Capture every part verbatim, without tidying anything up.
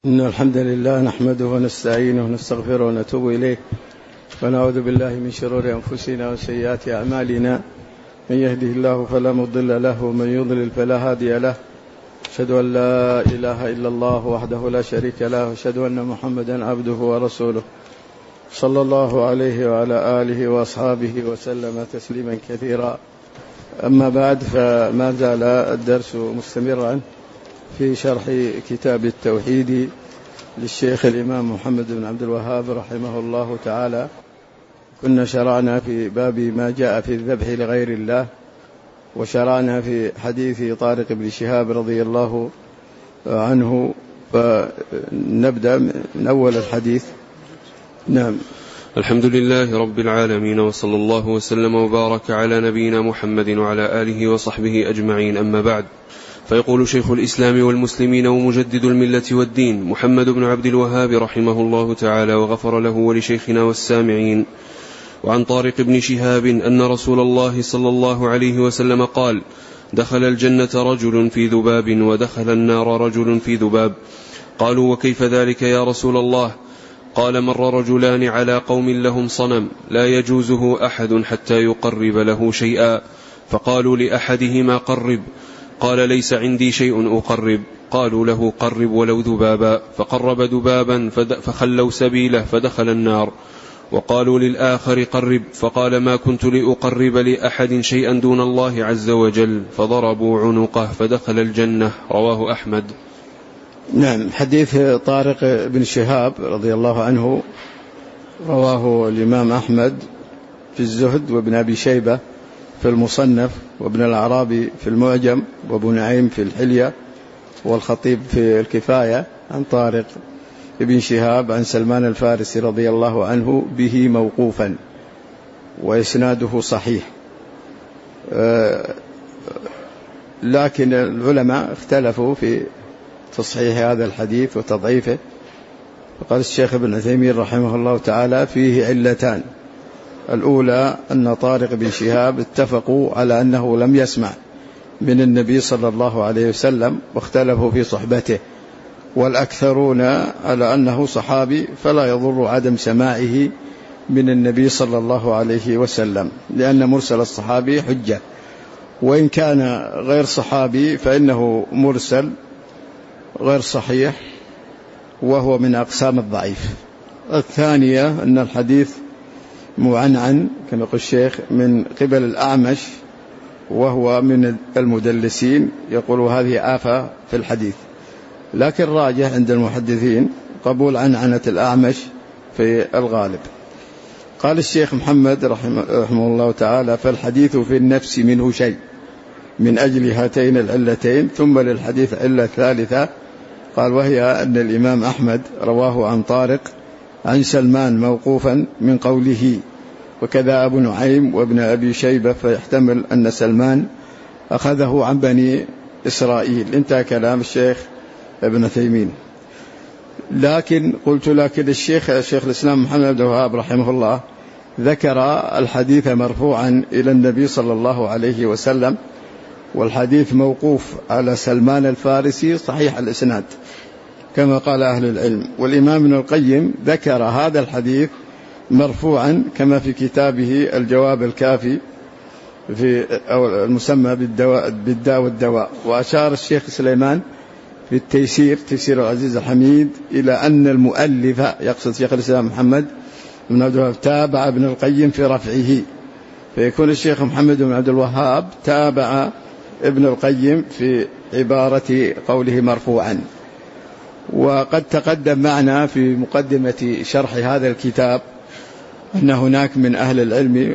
إن الحمد لله نحمده ونستعينه ونستغفره ونتوب إليه ونعوذ بالله من شرور أنفسنا وسيئات أعمالنا. من يهده الله فلا مضل له ومن يضلل فلا هادي له. أشهد أن لا إله إلا الله وحده لا شريك له وأشهد أن محمدا عبده ورسوله صلى الله عليه وعلى آله وأصحابه وسلم تسليما كثيرا. أما بعد، فما زال الدرس مستمرا في شرح كتاب التوحيد للشيخ الإمام محمد بن عبد الوهاب رحمه الله تعالى. كنا شرعنا في باب ما جاء في الذبح لغير الله، وشرعنا في حديث طارق بن شهاب رضي الله عنه، فنبدأ من أول الحديث. نعم. الحمد لله رب العالمين، وصلى الله وسلم وبارك على نبينا محمد وعلى آله وصحبه أجمعين. أما بعد، فيقول شيخ الإسلام والمسلمين ومجدد الملة والدين محمد بن عبد الوهاب رحمه الله تعالى وغفر له ولشيخنا والسامعين: وعن طارق بن شهاب أن رسول الله صلى الله عليه وسلم قال: دخل الجنة رجل في ذباب ودخل النار رجل في ذباب. قالوا: وكيف ذلك يا رسول الله؟ قال: مر رجلان على قوم لهم صنم لا يجوزه أحد حتى يقرب له شيئا، فقالوا لأحدهما: قرب. قال: ليس عندي شيء أقرب. قالوا له: قرب ولو ذبابا. فقرب ذبابا فخلوا سبيله فدخل النار. وقالوا للآخر: قرب. فقال: ما كنت لأقرب لأحد شيئا دون الله عز وجل. فضربوا عنقه فدخل الجنة. رواه أحمد. نعم. حديث طارق بن شهاب رضي الله عنه رواه الإمام أحمد في الزهد، وابن أبي شيبة في المصنف، وابن الأعرابي في المعجم، وابو نعيم في الحلية، والخطيب في الكفاية، عن طارق بن شهاب عن سلمان الفارسي رضي الله عنه به موقوفا، وإسناده صحيح. لكن العلماء اختلفوا في تصحيح هذا الحديث وتضعيفه. وقال الشيخ ابن عثيمين رحمه الله تعالى: فيه علتان. الأولى أن طارق بن شهاب اتفقوا على أنه لم يسمع من النبي صلى الله عليه وسلم، واختلفوا في صحبته، والأكثرون على أنه صحابي، فلا يضر عدم سماعه من النبي صلى الله عليه وسلم، لأن مرسل الصحابي حجة، وإن كان غير صحابي فإنه مرسل غير صحيح، وهو من أقسام الضعيف. الثانية أن الحديث معنعن كما يقول الشيخ من قبل الأعمش، وهو من المدلسين، يقول هذه آفة في الحديث. لكن راجح عند المحدثين قبول عنعنة الأعمش في الغالب. قال الشيخ محمد رحمه, رحمه الله تعالى: فالحديث في النفس منه شيء من أجل هاتين العلتين. ثم للحديث علة ثالثة، قال: وهي أن الإمام أحمد رواه عن طارق عن سلمان موقوفا من قوله، وكذا أبو نعيم وابن أبي شيبة، فيحتمل أن سلمان أخذه عن بني إسرائيل. انتهى كلام الشيخ ابن تيمين. لكن قلت لكن الشيخ الشيخ الإسلام محمد بن عبد الوهاب رحمه الله ذكر الحديث مرفوعا إلى النبي صلى الله عليه وسلم، والحديث موقوف على سلمان الفارسي صحيح الإسناد كما قال أهل العلم. والإمام ابن القيم ذكر هذا الحديث مرفوعا كما في كتابه الجواب الكافي في أو المسمى بالدواء بالداء والدواء. وأشار الشيخ سليمان في التيسير تيسير العزيز الحميد إلى أن المؤلف، يقصد شيخ الإسلام محمد بن عبد الوهاب، تابع ابن القيم في رفعه، فيكون الشيخ محمد بن عبد الوهاب تابع ابن القيم في عبارة قوله مرفوعا. وقد تقدم معنا في مقدمة شرح هذا الكتاب أن هناك من أهل العلم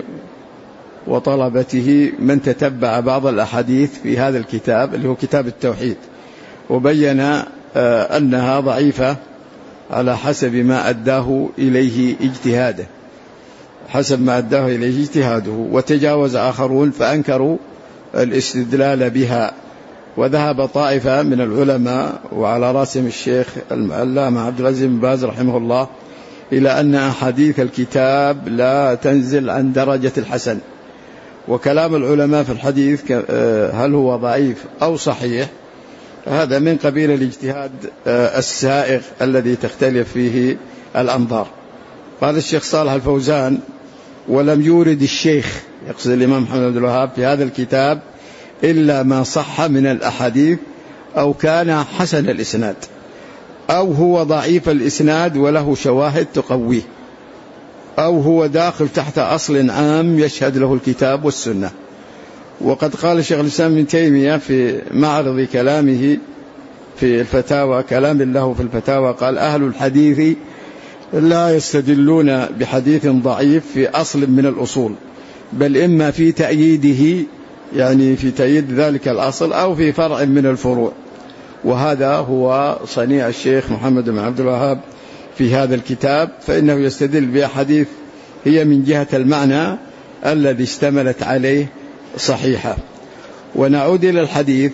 وطلبته من تتبع بعض الأحاديث في هذا الكتاب اللي هو كتاب التوحيد، وبين أنها ضعيفة على حسب ما أداه إليه اجتهاده حسب ما أداه إليه اجتهاده وتجاوز آخرون فأنكروا الاستدلال بها. وذهب طائفة من العلماء وعلى رأسهم الشيخ العلامة عبد العزيز بن باز رحمه الله إلى أن أحاديث الكتاب لا تنزل عن درجة الحسن. وكلام العلماء في الحديث هل هو ضعيف أو صحيح هذا من قبيل الاجتهاد السائغ الذي تختلف فيه الأنظار. قال الشيخ صالح الفوزان: ولم يورد الشيخ، يقصد الإمام محمد بن عبد الوهاب، في هذا الكتاب إلا ما صح من الأحاديث أو كان حسن الإسناد أو هو ضعيف الإسناد وله شواهد تقويه أو هو داخل تحت أصل عام يشهد له الكتاب والسنة. وقد قال الشيخ الإسلام ابن تيمية في معرض كلامه في الفتاوى، كلام له في الفتاوى، قال: أهل الحديث لا يستدلون بحديث ضعيف في أصل من الأصول، بل إما في تأييده، يعني في تأييد ذلك الأصل، أو في فرع من الفروع. وهذا هو صنيع الشيخ محمد بن عبد الوهاب في هذا الكتاب، فإنه يستدل بأحاديث هي من جهة المعنى الذي اشتملت عليه صحيحة. ونعود إلى الحديث،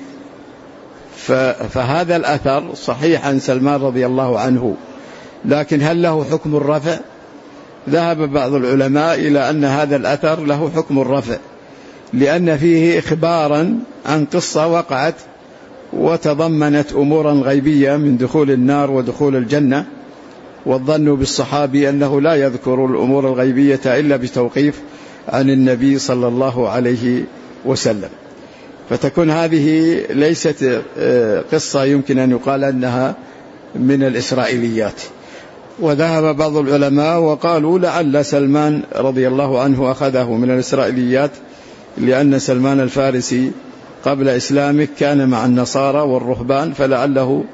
فهذا الأثر صحيح عن سلمان رضي الله عنه، لكن هل له حكم الرفع؟ ذهب بعض العلماء إلى أن هذا الأثر له حكم الرفع، لأن فيه إخبارا عن قصة وقعت وتضمنت أمورا غيبية من دخول النار ودخول الجنة، والظن بالصحابي أنه لا يذكر الأمور الغيبية إلا بتوقيف عن النبي صلى الله عليه وسلم. فتكون هذه ليست قصة يمكن أن يقال أنها من الإسرائيليات. وذهب بعض العلماء وقالوا لعل سلمان رضي الله عنه أخذه من الإسرائيليات، لأن سلمان الفارسي قبل إسلامه كان مع النصارى والرهبان، فلعله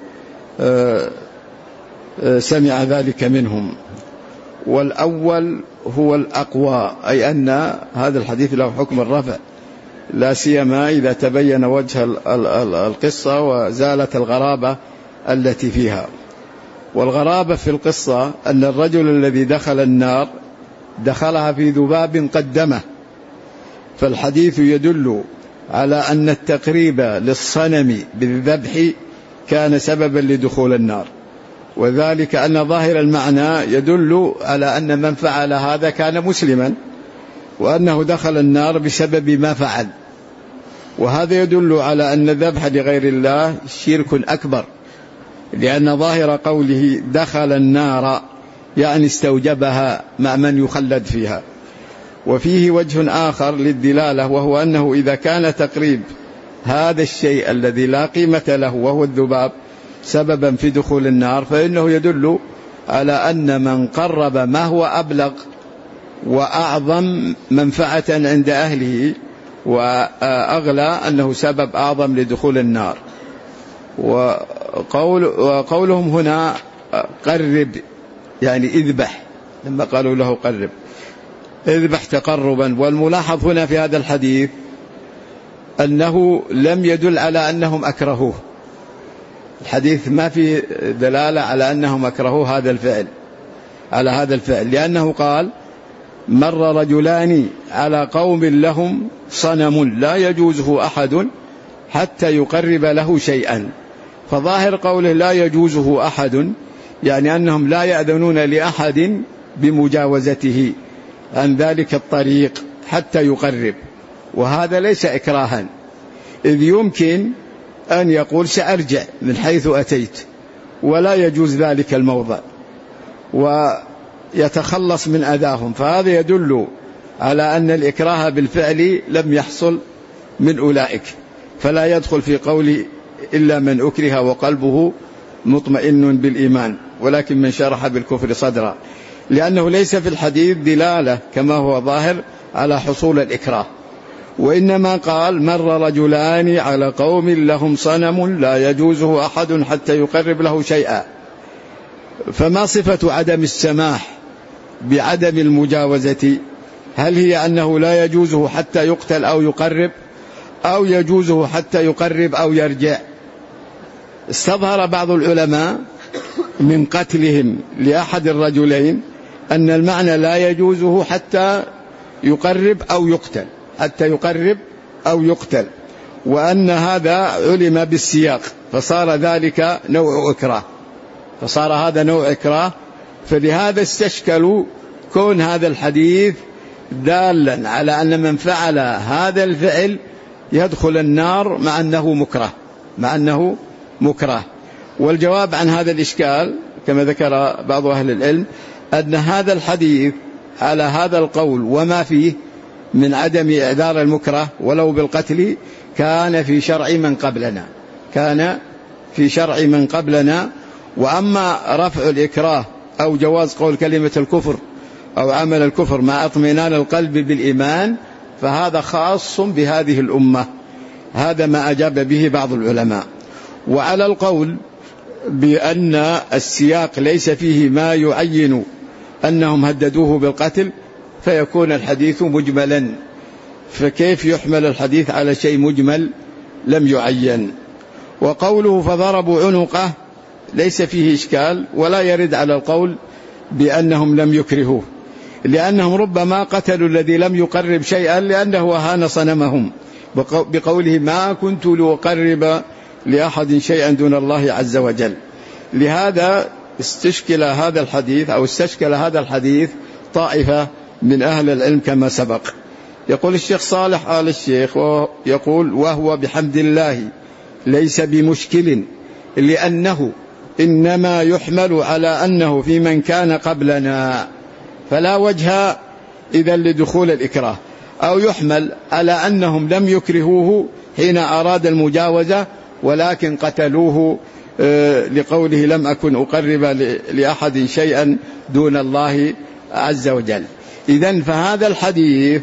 سمع ذلك منهم. والأول هو الأقوى، أي أن هذا الحديث له حكم الرفع، لا سيما إذا تبين وجه القصة وزالت الغرابة التي فيها. والغرابة في القصة أن الرجل الذي دخل النار دخلها في ذباب قدمه، فالحديث يدل على أن التقريب للصنم بالذبح كان سببا لدخول النار، وذلك أن ظاهر المعنى يدل على أن من فعل هذا كان مسلما، وأنه دخل النار بسبب ما فعل. وهذا يدل على أن الذبح لغير الله شرك أكبر، لأن ظاهر قوله دخل النار يعني استوجبها مع من يخلد فيها. وفيه وجه آخر للدلالة، وهو أنه إذا كان تقريب هذا الشيء الذي لا قيمة له وهو الذباب سببا في دخول النار، فإنه يدل على أن من قرب ما هو أبلغ وأعظم منفعة عند أهله وأغلى أنه سبب أعظم لدخول النار. وقول وقولهم هنا قرب يعني اذبح، لما قالوا له قرب اذبح تقربا. والملاحظ هنا في هذا الحديث أنه لم يدل على أنهم أكرهوه، الحديث ما في دلالة على أنهم أكرهوا هذا الفعل على هذا الفعل لأنه قال مر رجلان على قوم لهم صنم لا يجوزه أحد حتى يقرب له شيئا. فظاهر قوله لا يجوزه أحد يعني أنهم لا يأذنون لأحد بمجاوزته عن ذلك الطريق حتى يقرب، وهذا ليس إكراها، إذ يمكن أن يقول سأرجع من حيث أتيت ولا يجوز ذلك الموضع ويتخلص من أذاهم، فهذا يدل على أن الإكراه بالفعل لم يحصل من أولئك، فلا يدخل في قوله إلا من أكره وقلبه مطمئن بالإيمان، ولكن من شرح بالكفر صدرا، لأنه ليس في الحديث دلالة كما هو ظاهر على حصول الإكراه، وإنما قال مر رجلان على قوم لهم صنم لا يجوزه أحد حتى يقرب له شيئا. فما صفة عدم السماح بعدم المجاوزة؟ هل هي أنه لا يجوزه حتى يقتل أو يقرب، أو يجوزه حتى يقرب أو يرجع؟ استظهر بعض العلماء من قتلهم لأحد الرجلين أن المعنى لا يجوزه حتى يقرب أو يقتل حتى يقرب أو يقتل، وأن هذا علم بالسياق فصار ذلك نوع إكراه فصار هذا نوع إكراه فلهذا استشكلوا كون هذا الحديث دالا على أن من فعل هذا الفعل يدخل النار مع أنه مكره مع أنه مكره. والجواب عن هذا الإشكال كما ذكر بعض أهل العلم أن هذا الحديث على هذا القول وما فيه من عدم إعذار المكره ولو بالقتل كان في شرع من قبلنا كان في شرع من قبلنا وأما رفع الإكراه أو جواز قول كلمة الكفر أو عمل الكفر مع اطمئنان القلب بالإيمان فهذا خاص بهذه الأمة. هذا ما أجاب به بعض العلماء. وعلى القول بأن السياق ليس فيه ما يعين أنهم هددوه بالقتل فيكون الحديث مجملا، فكيف يحمل الحديث على شيء مجمل لم يعين؟ وقوله فضربوا عنقه ليس فيه إشكال ولا يرد على القول بأنهم لم يكرهوه، لأنهم ربما قتلوا الذي لم يقرب شيئا لأنه أهان صنمهم بقوله ما كنت لأقرب لأحد شيئا دون الله عز وجل. لهذا استشكل هذا الحديث أو استشكل هذا الحديث طائفة من أهل العلم كما سبق. يقول الشيخ صالح آل الشيخ يقول وهو بحمد الله ليس بمشكل لأنه إنما يحمل على أنه في من كان قبلنا فلا وجه إذا لدخول الإكراه، أو يحمل على أنهم لم يكرهوه حين أراد المجاوزة ولكن قتلوه لقوله لم أكن أقرب لأحد شيئا دون الله عز وجل. إذن فهذا الحديث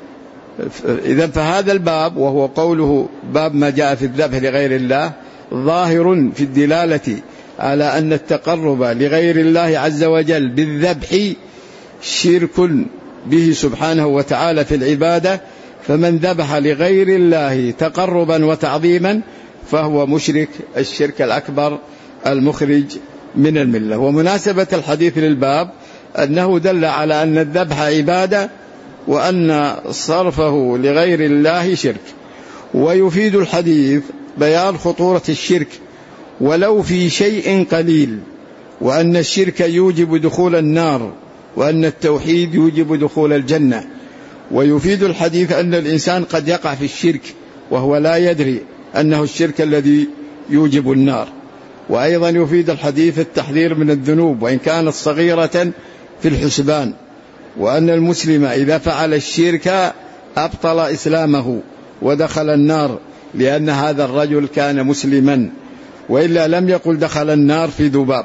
إذن فهذا الباب وهو قوله باب ما جاء في الذبح لغير الله ظاهر في الدلالة على أن التقرب لغير الله عز وجل بالذبح شرك به سبحانه وتعالى في العبادة، فمن ذبح لغير الله تقربا وتعظيما فهو مشرك الشرك الأكبر المخرج من الملة. ومناسبة الحديث للباب أنه دل على أن الذبح عبادة وأن صرفه لغير الله شرك. ويفيد الحديث بيان خطورة الشرك ولو في شيء قليل، وأن الشرك يوجب دخول النار وأن التوحيد يوجب دخول الجنة. ويفيد الحديث أن الإنسان قد يقع في الشرك وهو لا يدري أنه الشرك الذي يوجب النار. وأيضا يفيد الحديث التحذير من الذنوب وإن كانت صغيرة في الحسبان، وأن المسلم إذا فعل الشرك أبطل إسلامه ودخل النار لأن هذا الرجل كان مسلما، وإلا لم يقل دخل النار في ذباب.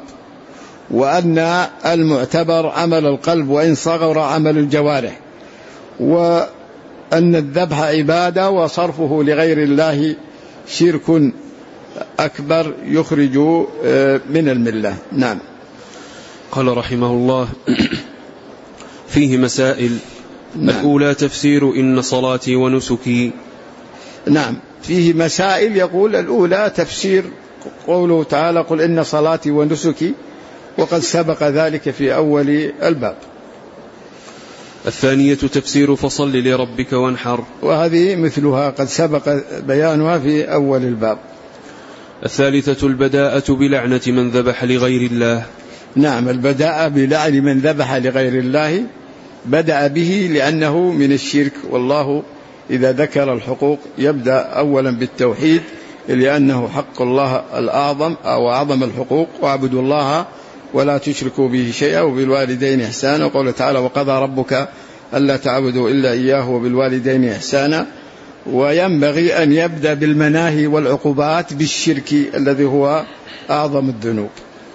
وأن المعتبر عمل القلب وإن صغر عمل الجوارح، وأن الذبح عبادة وصرفه لغير الله شرك أكبر يخرج من الملة. نعم. قال رحمه الله فيه مسائل. نعم. الأولى تفسير إن صلاتي ونسكي. نعم فيه مسائل. يقول الأولى تفسير قوله تعالى قل إن صلاتي ونسكي، وقد سبق ذلك في أول الباب. الثانية تفسير فصل لربك وانحر، وهذه مثلها قد سبق بيانها في أول الباب. الثالثة البداءة بلعنة من ذبح لغير الله. نعم البداءة بلعن من ذبح لغير الله بدأ به لأنه من الشرك، والله إذا ذكر الحقوق يبدأ أولا بالتوحيد لأنه حق الله الأعظم أو أعظم الحقوق، واعبدوا الله ولا تشركوا به شيئا وبالوالدين إحسانا، وقوله تعالى وقضى ربك ألا تعبدوا إلا إياه وبالوالدين إحسانا. وينبغي أن يبدأ بالمناهي والعقوبات بالشرك الذي هو أعظم الذنوب.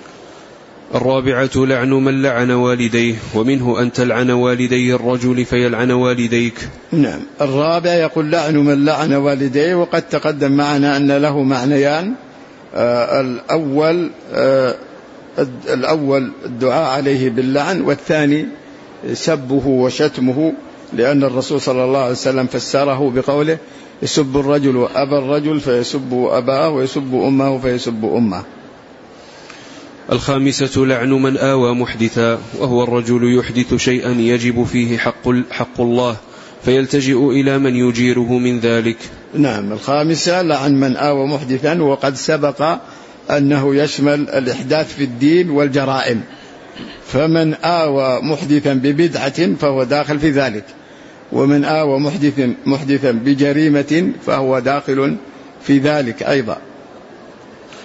الرابعة لعن من لعن والديه، ومنه أن تلعن والدي الرجل فيلعن والديك. نعم الرابع يقول لعن من لعن والديه، وقد تقدم معنا أن له معنيان. آه الأول آه الأول الدعاء عليه باللعن، والثاني سبه وشتمه، لأن الرسول صلى الله عليه وسلم فسره بقوله يسب الرجل أبا الرجل فيسب أباه ويسب أمه فيسب أمه. الخامسة لعن من آوى محدثا، وهو الرجل يحدث شيئا يجب فيه حق, حق الله فيلتجئ إلى من يجيره من ذلك. نعم الخامسة لعن من آوى محدثا، وقد سبق أنه يشمل الإحداث في الدين والجرائم، فمن آوى محدثا ببدعة فهو داخل في ذلك، ومن آوى محدثا, محدثا بجريمة فهو داخل في ذلك أيضا.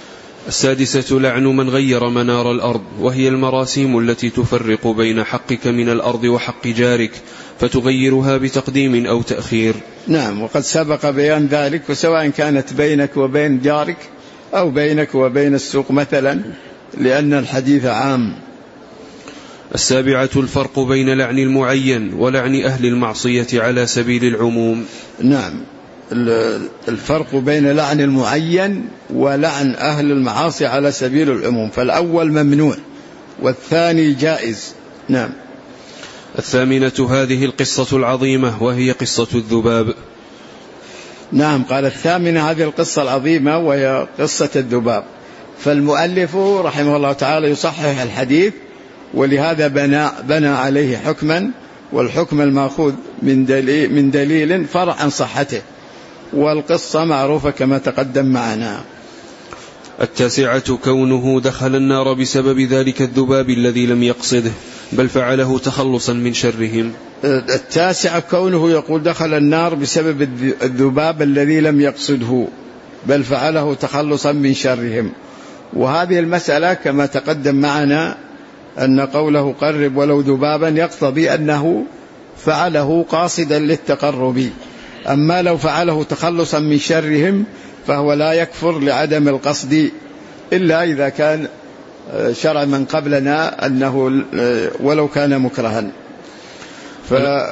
السادسة لعن من غير منار الأرض، وهي المراسيم التي تفرق بين حقك من الأرض وحق جارك فتغيرها بتقديم أو تأخير. نعم، وقد سبق بيان ذلك، وسواء كانت بينك وبين جارك أو بينك وبين السوق مثلا، لأن الحديث عام. السابعة الفرق بين لعن المعين ولعن أهل المعصية على سبيل العموم. نعم، الفرق بين لعن المعين ولعن أهل المعاصي على سبيل العموم، فالأول ممنوع والثاني جائز. نعم. الثامنة هذه القصة العظيمة، وهي قصة الذباب. نعم، قال الثامنة هذه القصة العظيمة وهي قصة الذباب. فالمؤلف رحمه الله تعالى يصحح الحديث، ولهذا بنى, بنى عليه حكما، والحكم المأخوذ من دليل, من دليل فرع عن صحته، والقصة معروفة كما تقدم معنا. التاسعة كونه دخل النار بسبب ذلك الذباب الذي لم يقصده، بل فعله تخلصا من شرهم. التاسعة كونه يقول دخل النار بسبب الذباب الذي لم يقصده، بل فعله تخلصا من شرهم. وهذه المسألة كما تقدم معنا أن قوله قرب ولو ذبابا يقتضي أنه فعله قاصدا للتقرب، أما لو فعله تخلصا من شرهم فهو لا يكفر لعدم القصد، إلا إذا كان شرع من قبلنا أنه ولو كان مكرها. ف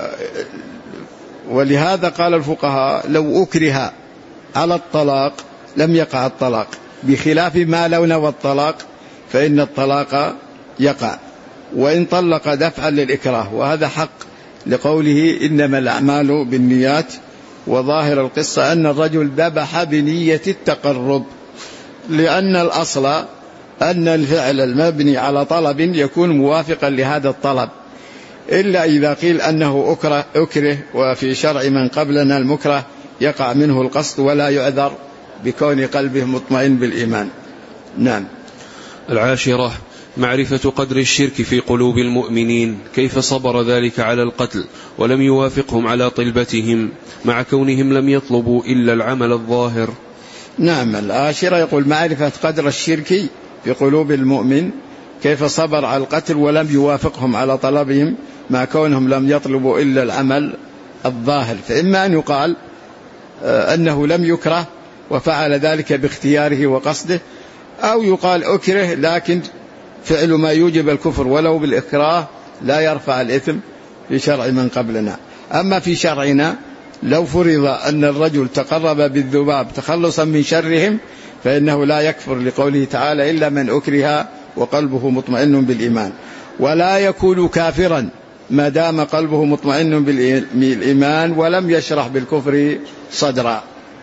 ولهذا قال الفقهاء لو أكره على الطلاق لم يقع الطلاق، بخلاف ما لو نوى الطلاق فإن الطلاق يقع، وإن طلق دفعا للإكراه، وهذا حق لقوله إنما الأعمال بالنيات. وظاهر القصة أن الرجل ذبح بنية التقرب، لأن الأصل أن الفعل المبني على طلب يكون موافقا لهذا الطلب، إلا إذا قيل أنه أكره, أكره وفي شرع من قبلنا المكره يقع منه القصد ولا يعذر بكون قلبه مطمئن بالإيمان. نعم. العاشرة معرفة قدر الشرك في قلوب المؤمنين، كيف صبر ذلك على القتل ولم يوافقهم على طلبتهم مع كونهم لم يطلبوا إلا العمل الظاهر. نعم. العاشرة يقول معرفة قدر الشرك في قلوب المؤمن، كيف صبر على القتل ولم يوافقهم على طلبهم مع كونهم لم يطلبوا إلا العمل الظاهر. فإما أن يقال أنه لم يكره وفعل ذلك باختياره وقصده، أو يقال أكره لكن فعل ما يوجب الكفر ولو بالإكراه لا يرفع الإثم في شرع من قبلنا. أما في شرعنا لو فرض أن الرجل تقرب بالذباب تخلصا من شرهم فإنه لا يكفر، لقوله تعالى إلا من أكره وقلبه مطمئن بالإيمان، ولا يكون كافرا ما دام قلبه مطمئن بالإيمان ولم يشرح بالكفر صدرا.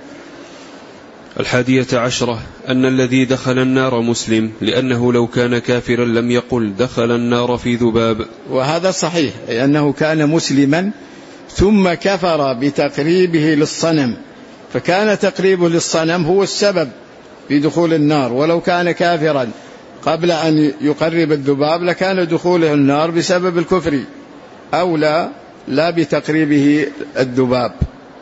الحادية عشرة أن الذي دخل النار مسلم، لأنه لو كان كافرا لم يقل دخل النار في ذباب. وهذا صحيح، لأنه كان مسلما ثم كفر بتقريبه للصنم، فكان تقريبه للصنم هو السبب في دخول النار، ولو كان كافرا قبل أن يقرب الذباب لكان دخوله النار بسبب الكفر أو لا, لا بتقريبه الذباب.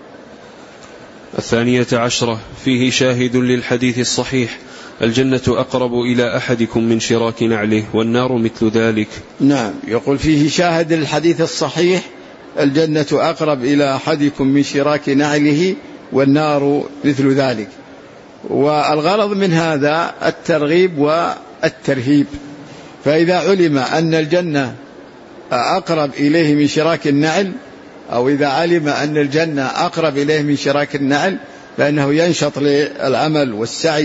الثانية عشرة فيه شاهد للحديث الصحيح الجنة أقرب إلى أحدكم من شراك نعله والنار مثل ذلك. نعم، يقول فيه شاهد للحديث الصحيح الجنة أقرب إلى أحدكم من شراك نعله والنار مثل ذلك. والغرض من هذا الترغيب والترهيب، فإذا علم أن الجنة أقرب إليه من شراك النعل، أو إذا علم أن الجنة أقرب إليه من شراك النعل، فإنه ينشط للعمل والسعي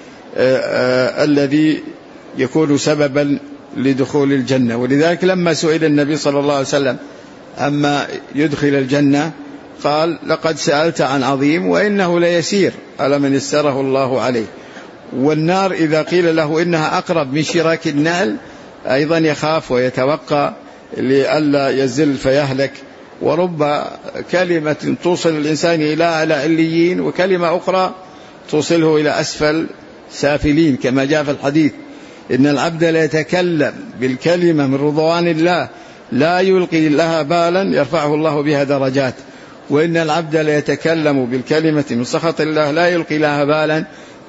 الذي يكون سببا لدخول الجنة. ولذلك لما سئل النبي صلى الله عليه وسلم أما يدخل الجنة قال لقد سألت عن عظيم وإنه ليسير على من يسره الله عليه. والنار إذا قيل له إنها أقرب من شراك النعل أيضا يخاف ويتوقع لئلا يزل فيهلك. ورب كلمة توصل الإنسان إلى أعلى عليين وكلمة أخرى توصله إلى أسفل سافلين، كما جاء في الحديث إن العبد لا يتكلم بالكلمة من رضوان الله لا يلقي لها بالا يرفعه الله بها درجات، وإن العبد لا يتكلم بالكلمة من سخط الله لا يلقي لها بالا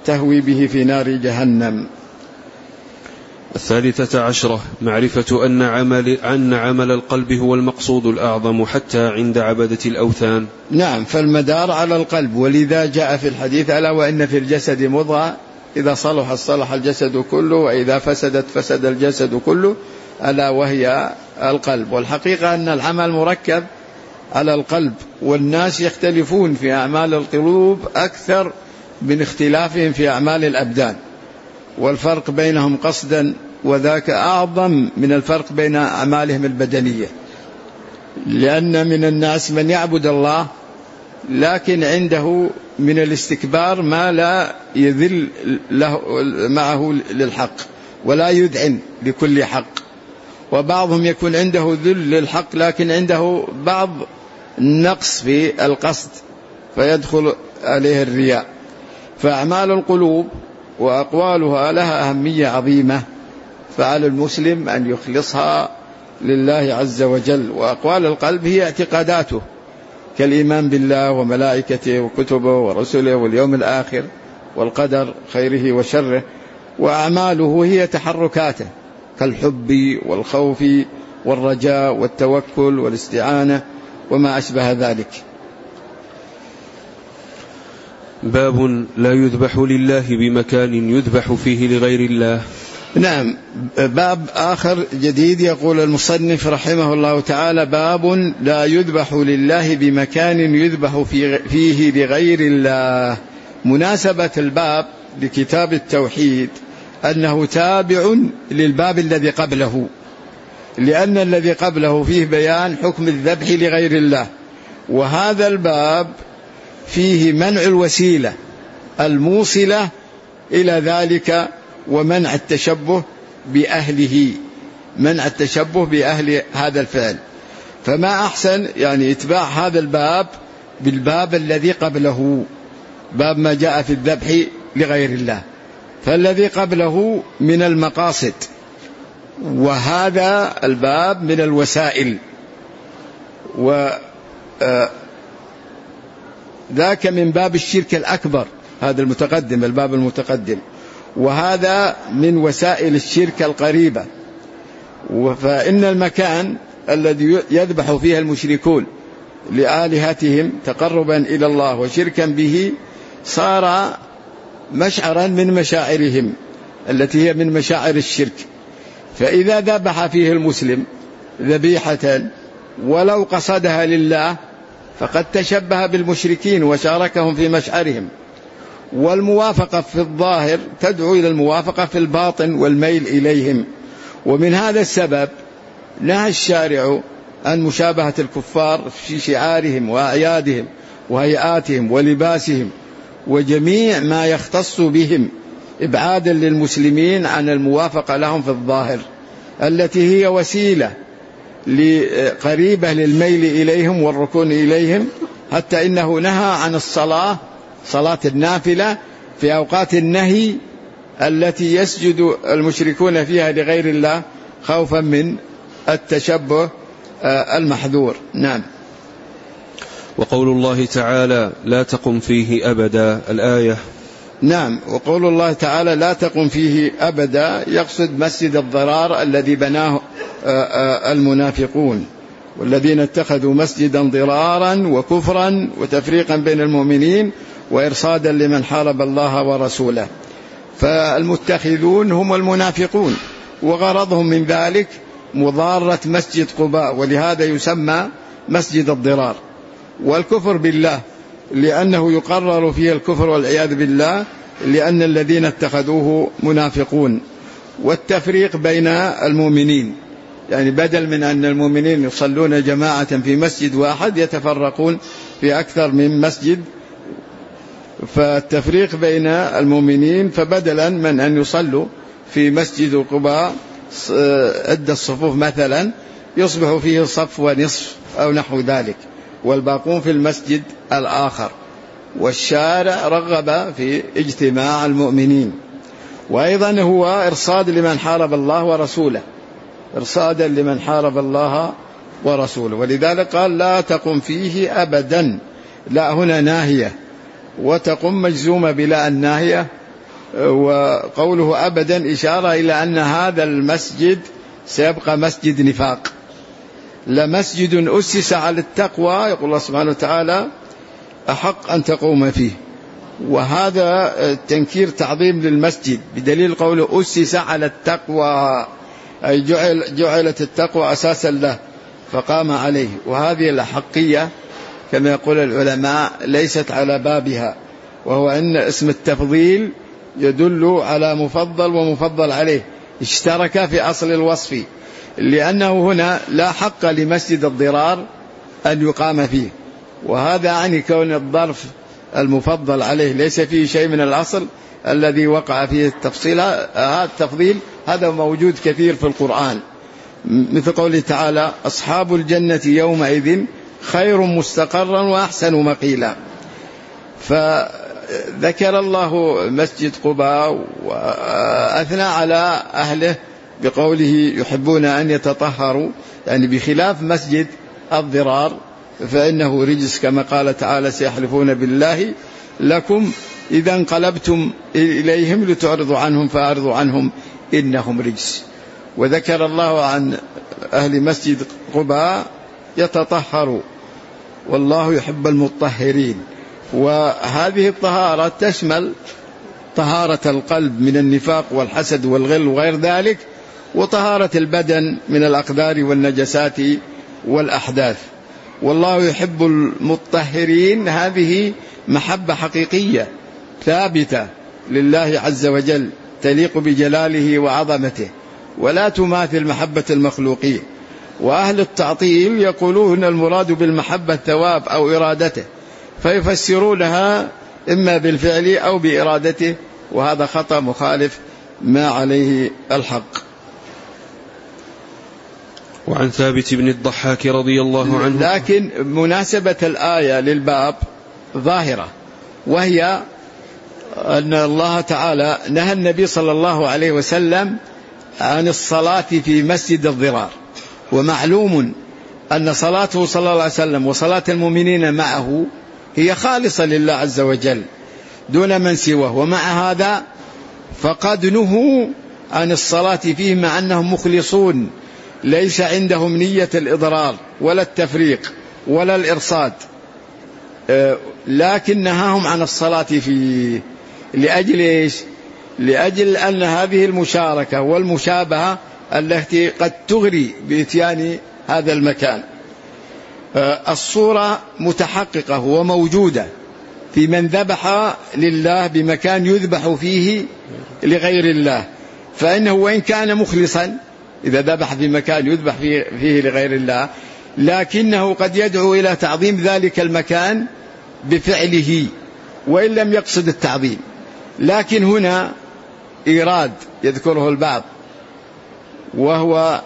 تهوي به في نار جهنم. الثالثة عشرة معرفة أن عمل, أن عمل القلب هو المقصود الأعظم حتى عند عبدة الأوثان. نعم، فالمدار على القلب، ولذا جاء في الحديث ألا وإن في الجسد مضغة إذا صلحت صلح الجسد كله وإذا فسدت فسد الجسد كله ألا وهي القلب. والحقيقة أن العمل مركب على القلب، والناس يختلفون في أعمال القلوب أكثر من اختلافهم في أعمال الأبدان، والفرق بينهم قصدا وذاك أعظم من الفرق بين أعمالهم البدنية. لأن من الناس من يعبد الله لكن عنده من الاستكبار ما لا يذل له معه للحق ولا يذعن لكل حق، وبعضهم يكون عنده ذل للحق لكن عنده بعض نقص في القصد فيدخل عليه الرياء. فأعمال القلوب وأقوالها لها أهمية عظيمة، فعلى المسلم أن يخلصها لله عز وجل. وأقوال القلب هي اعتقاداته كالإيمان بالله وملائكته وكتبه ورسله واليوم الآخر والقدر خيره وشره، وأعماله هي تحركاته كالحب والخوف والرجاء والتوكل والاستعانة وما أشبه ذلك. باب لا يذبح لله بمكان يذبح فيه لغير الله. نعم، باب آخر جديد يقول المصنف رحمه الله تعالى: باب لا يذبح لله بمكان يذبح فيه لغير الله. مناسبة الباب لكتاب التوحيد أنه تابع للباب الذي قبله، لأن الذي قبله فيه بيان حكم الذبح لغير الله، وهذا الباب فيه منع الوسيلة الموصلة إلى ذلك ومنع التشبه بأهله، منع التشبه بأهل هذا الفعل. فما أحسن يعني اتباع هذا الباب بالباب الذي قبله، باب ما جاء في الذبح لغير الله، فالذي قبله من المقاصد وهذا الباب من الوسائل، وذاك من باب الشرك الأكبر، هذا المتقدم الباب المتقدم، وهذا من وسائل الشرك القريبة. فإن المكان الذي يذبح فيه المشركون لآلهتهم تقربا إلى الله وشركا به صار مشعرا من مشاعرهم التي هي من مشاعر الشرك. فإذا ذبح فيه المسلم ذبيحة ولو قصدها لله فقد تشبه بالمشركين وشاركهم في مشعرهم، والموافقة في الظاهر تدعو إلى الموافقة في الباطن والميل إليهم. ومن هذا السبب نهى الشارع عن مشابهة الكفار في شعارهم وأعيادهم وهيئاتهم ولباسهم وجميع ما يختص بهم، إبعادا للمسلمين عن الموافقة لهم في الظاهر التي هي وسيلة قريبة للميل إليهم والركون إليهم. حتى إنه نهى عن الصلاة، صلاة النافلة في أوقات النهي التي يسجد المشركون فيها لغير الله خوفا من التشبه المحذور. نعم. وقول الله تعالى: لا تقم فيه أبدا، الآية. نعم، وقول الله تعالى: لا تقم فيه أبدا يقصد مسجد الضرار الذي بناه المنافقون، والذين اتخذوا مسجدا ضرارا وكفرا وتفريقا بين المؤمنين وإرصادا لمن حارب الله ورسوله. فالمتخذون هم المنافقون، وغرضهم من ذلك مضارة مسجد قباء، ولهذا يسمى مسجد الضرار. والكفر بالله لأنه يقرر فيه الكفر والعياذ بالله، لأن الذين اتخذوه منافقون. والتفريق بين المؤمنين، يعني بدل من أن المؤمنين يصلون جماعة في مسجد واحد يتفرقون في أكثر من مسجد، فالتفريق بين المؤمنين، فبدلا من أن يصلوا في مسجد قباء عدة الصفوف مثلا يصبح فيه صف ونصف أو نحو ذلك، والباقون في المسجد الآخر. والشارع رغب في اجتماع المؤمنين. وأيضا هو إرصاد لمن حارب الله ورسوله، إرصادا لمن حارب الله ورسوله. ولذلك قال: لا تقم فيه أبدا. لا هنا ناهية، وتقم مجزومة بلا الناهية وقوله أبدا إشارة إلى أن هذا المسجد سيبقى مسجد نفاق. لمسجد أسس على التقوى يقول الله سبحانه وتعالى أحق أن تقوم فيه، وهذا تنكير تعظيم للمسجد بدليل قوله أسس على التقوى، أي جعل جعلت التقوى أساسا له فقام عليه. وهذه الأحقية كما يقول العلماء ليست على بابها، وهو أن اسم التفضيل يدل على مفضل ومفضل عليه، اشترك في أصل الوصف، لأنه هنا لا حق لمسجد الضرار أن يقام فيه، وهذا يعني كون الظرف المفضل عليه ليس فيه شيء من الأصل الذي وقع فيه التفصيل. هذا التفضيل هذا موجود كثير في القرآن، مثل قوله تعالى أصحاب الجنة يومئذ خير مستقرا وأحسن مقيلا. فذكر الله مسجد قباء وأثنى على أهله بقوله يحبون أن يتطهروا، يعني بخلاف مسجد الضرار فإنه رجس، كما قال تعالى سيحلفون بالله لكم إذا انقلبتم إليهم لتعرضوا عنهم فأعرضوا عنهم إنهم رجس. وذكر الله عن أهل مسجد قباء يتطهروا والله يحب المطهرين. وهذه الطهارة تشمل طهارة القلب من النفاق والحسد والغل وغير ذلك، وطهارة البدن من الأقدار والنجسات والأحداث. والله يحب المطهرين، هذه محبة حقيقية ثابتة لله عز وجل تليق بجلاله وعظمته، ولا تماثل محبة المخلوقين. وأهل التعطيل يقولون المراد بالمحبة الثواب أو إرادته، فيفسرونها إما بالفعل أو بإرادته، وهذا خطأ مخالف ما عليه الحق. وعن ثابت بن الضحاك رضي الله عنه. لكن مناسبة الآية للباب ظاهرة، وهي أن الله تعالى نهى النبي صلى الله عليه وسلم عن الصلاة في مسجد الضرار، ومعلوم أن صلاته صلى الله عليه وسلم وصلاة المؤمنين معه هي خالصة لله عز وجل دون من سواه، ومع هذا فقد نهوا عن الصلاة فيه مع أنهم مخلصون ليس عندهم نية الإضرار ولا التفريق ولا الإرصاد، لكن نهاهم عن الصلاة فيه لأجل إيش؟ لأجل أن هذه المشاركة والمشابهة التي قد تغري بإتيان هذا المكان. الصورة متحققة وموجودة في من ذبح لله بمكان يذبح فيه لغير الله، فإنه وإن كان مخلصا إذا ذبح في مكان يذبح فيه, فيه لغير الله، لكنه قد يدعو إلى تعظيم ذلك المكان بفعله وإن لم يقصد التعظيم. لكن هنا إيراد يذكره البعض، وهو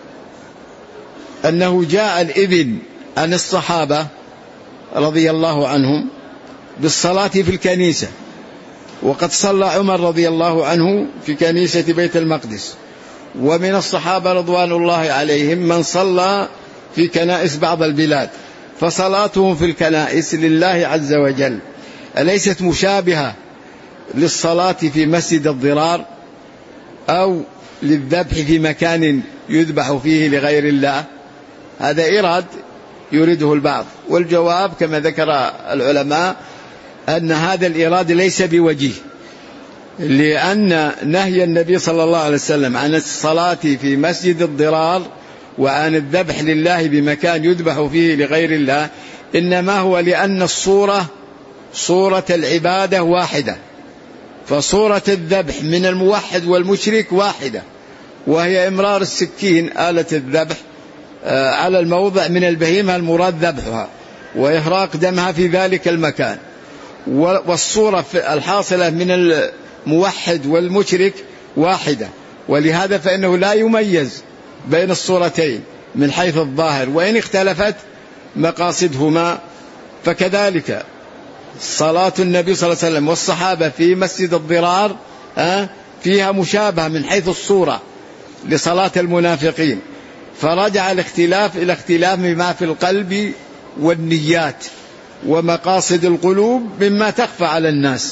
أنه جاء الإذن عن الصحابة رضي الله عنهم بالصلاة في الكنيسة، وقد صلى عمر رضي الله عنه في كنيسة بيت المقدس، ومن الصحابة رضوان الله عليهم من صلى في كنائس بعض البلاد، فصلاتهم في الكنائس لله عز وجل أليست مشابهة للصلاة في مسجد الضرار أو للذبح في مكان يذبح فيه لغير الله؟ هذا إيراد يريده البعض، والجواب كما ذكر العلماء أن هذا الإيراد ليس بوجيه، لأن نهي النبي صلى الله عليه وسلم عن الصلاة في مسجد الضرار وعن الذبح لله بمكان يذبح فيه لغير الله إنما هو لأن الصورة صورة العبادة واحدة، فصورة الذبح من الموحد والمشرك واحدة، وهي إمرار السكين آلة الذبح على الموضع من البهيمة المراد ذبحها وإهراق دمها في ذلك المكان، والصورة الحاصلة من الموحد والمشرك واحدة، ولهذا فإنه لا يميز بين الصورتين من حيث الظاهر وإن اختلفت مقاصدهما. فكذلك صلاة النبي صلى الله عليه وسلم والصحابة في مسجد الضرار فيها مشابهة من حيث الصورة لصلاة المنافقين، فرجع الاختلاف إلى اختلاف ما في القلب والنيات ومقاصد القلوب مما تخفى على الناس،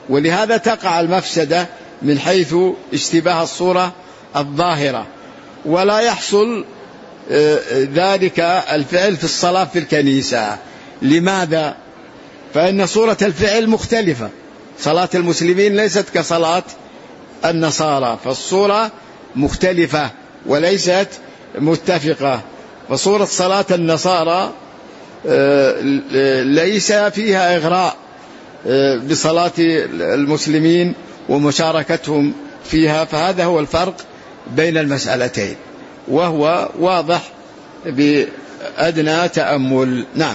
ولهذا تقع المفسدة من حيث اشتباه الصورة الظاهرة، ولا يحصل ذلك الفعل في الصلاة في الكنيسة. لماذا؟ فإن صورة الفعل مختلفة، صلاة المسلمين ليست كصلاة النصارى، فالصورة مختلفة وليست متفقة. فصورة صلاة النصارى ليس فيها إغراء بصلاة المسلمين ومشاركتهم فيها، فهذا هو الفرق بين المسألتين، وهو واضح بأدنى تأمل. نعم.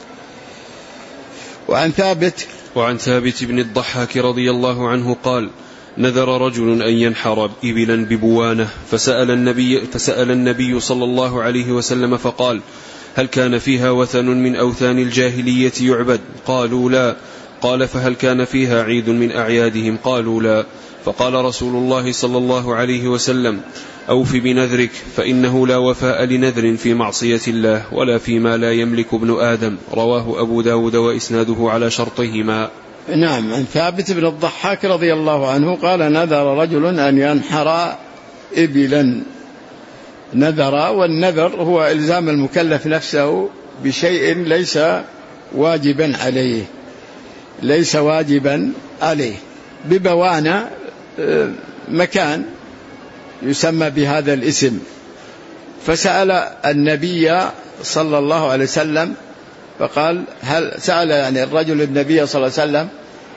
وعن ثابت وعن ثابت بن الضحاك رضي الله عنه قال: نذر رجل أن ينحر إبلا ببوانة، فسأل النبي, فسأل النبي صلى الله عليه وسلم فقال: هل كان فيها وثن من أوثان الجاهلية يعبد؟ قالوا لا. قال: فهل كان فيها عيد من أعيادهم؟ قالوا لا. فقال رسول الله صلى الله عليه وسلم: أوف بنذرك، فإنه لا وفاء لنذر في معصية الله ولا فيما لا يملك ابن آدم. رواه أبو داود وإسناده على شرطهما. نعم. عن ثابت بن الضحاك رضي الله عنه قال: نذر رجل أن ينحر إبلا. نذر، والنذر هو إلزام المكلف نفسه بشيء ليس واجبا عليه، ليس واجبا عليه. ببوانة مكان يسمى بهذا الاسم، فسأل النبي صلى الله عليه وسلم فقال: هل سأل يعني الرجل النبي صلى الله عليه وسلم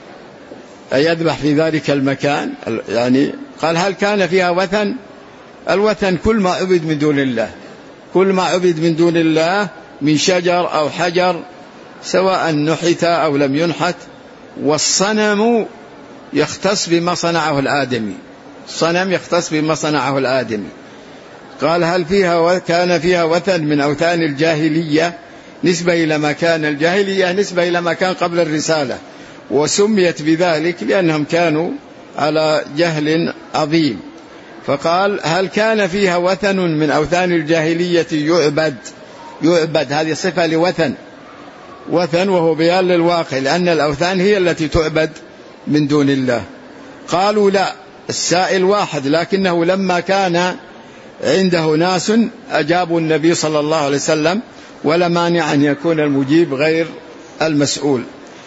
أيذبح في ذلك المكان؟ يعني قال: هل كان فيها وثن؟ الوثن كل ما عبد من دون الله، كل ما عبد من دون الله من شجر أو حجر، سواء نحت أو لم ينحت. والصنم يختص بما صنعه الآدمي، الصنم يختص بما صنعه الآدمي. قال: هل فيها كان فيها وثن من أوثان الجاهلية؟ نسبة إلى ما كان الجاهلية، نسبة إلى ما كان قبل الرسالة، وسميت بذلك لأنهم كانوا على جهل عظيم. فقال: هل كان فيها وثن من أوثان الجاهلية يعبد؟ يعبد هذه صفة لوثن، وثن وهو بيان للواقع، لأن الأوثان هي التي تعبد من دون الله. قالوا لا. السائل واحد، لكنه لما كان عنده ناس أجابوا النبي صلى الله عليه وسلم، ولا مانع أن يكون المجيب غير المسؤول.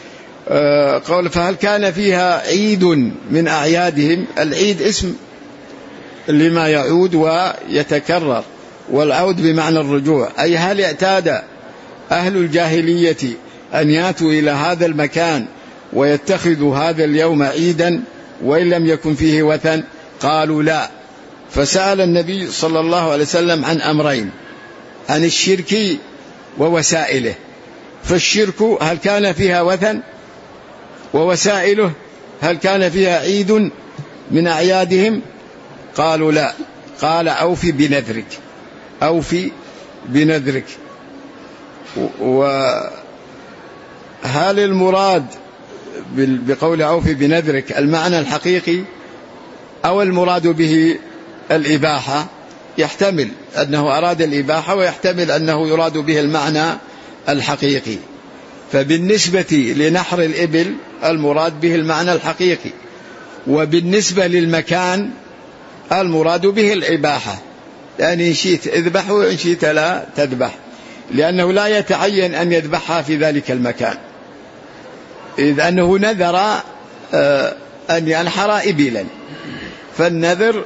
قال: فهل كان فيها عيد من أعيادهم؟ العيد اسم لما يعود ويتكرر، والعود بمعنى الرجوع، أي هل اعتاد أهل الجاهلية أن يأتوا إلى هذا المكان ويتخذوا هذا اليوم عيدا وإن لم يكن فيه وثن؟ قالوا لا. فسأل النبي صلى الله عليه وسلم عن أمرين: عن الشرك ووسائله. فالشرك هل كان فيها وثن؟ ووسائله هل كان فيها عيد من أعيادهم؟ قالوا لا. قال: أوفي بنذرك، أوفي بنذرك. وهل المراد بقول أوفي بنذرك المعنى الحقيقي أو المراد به الإباحة؟ يحتمل أنه أراد الإباحة، ويحتمل أنه يراد به المعنى الحقيقي. فبالنسبة لنحر الإبل المراد به المعنى الحقيقي، وبالنسبة للمكان المراد به الإباحة، يعني إن شئت اذبح وإن شئت لا تذبح، لأنه لا يتعين أن يذبحها في ذلك المكان، إذ أنه نذر أن ينحر إبلا، فالنذر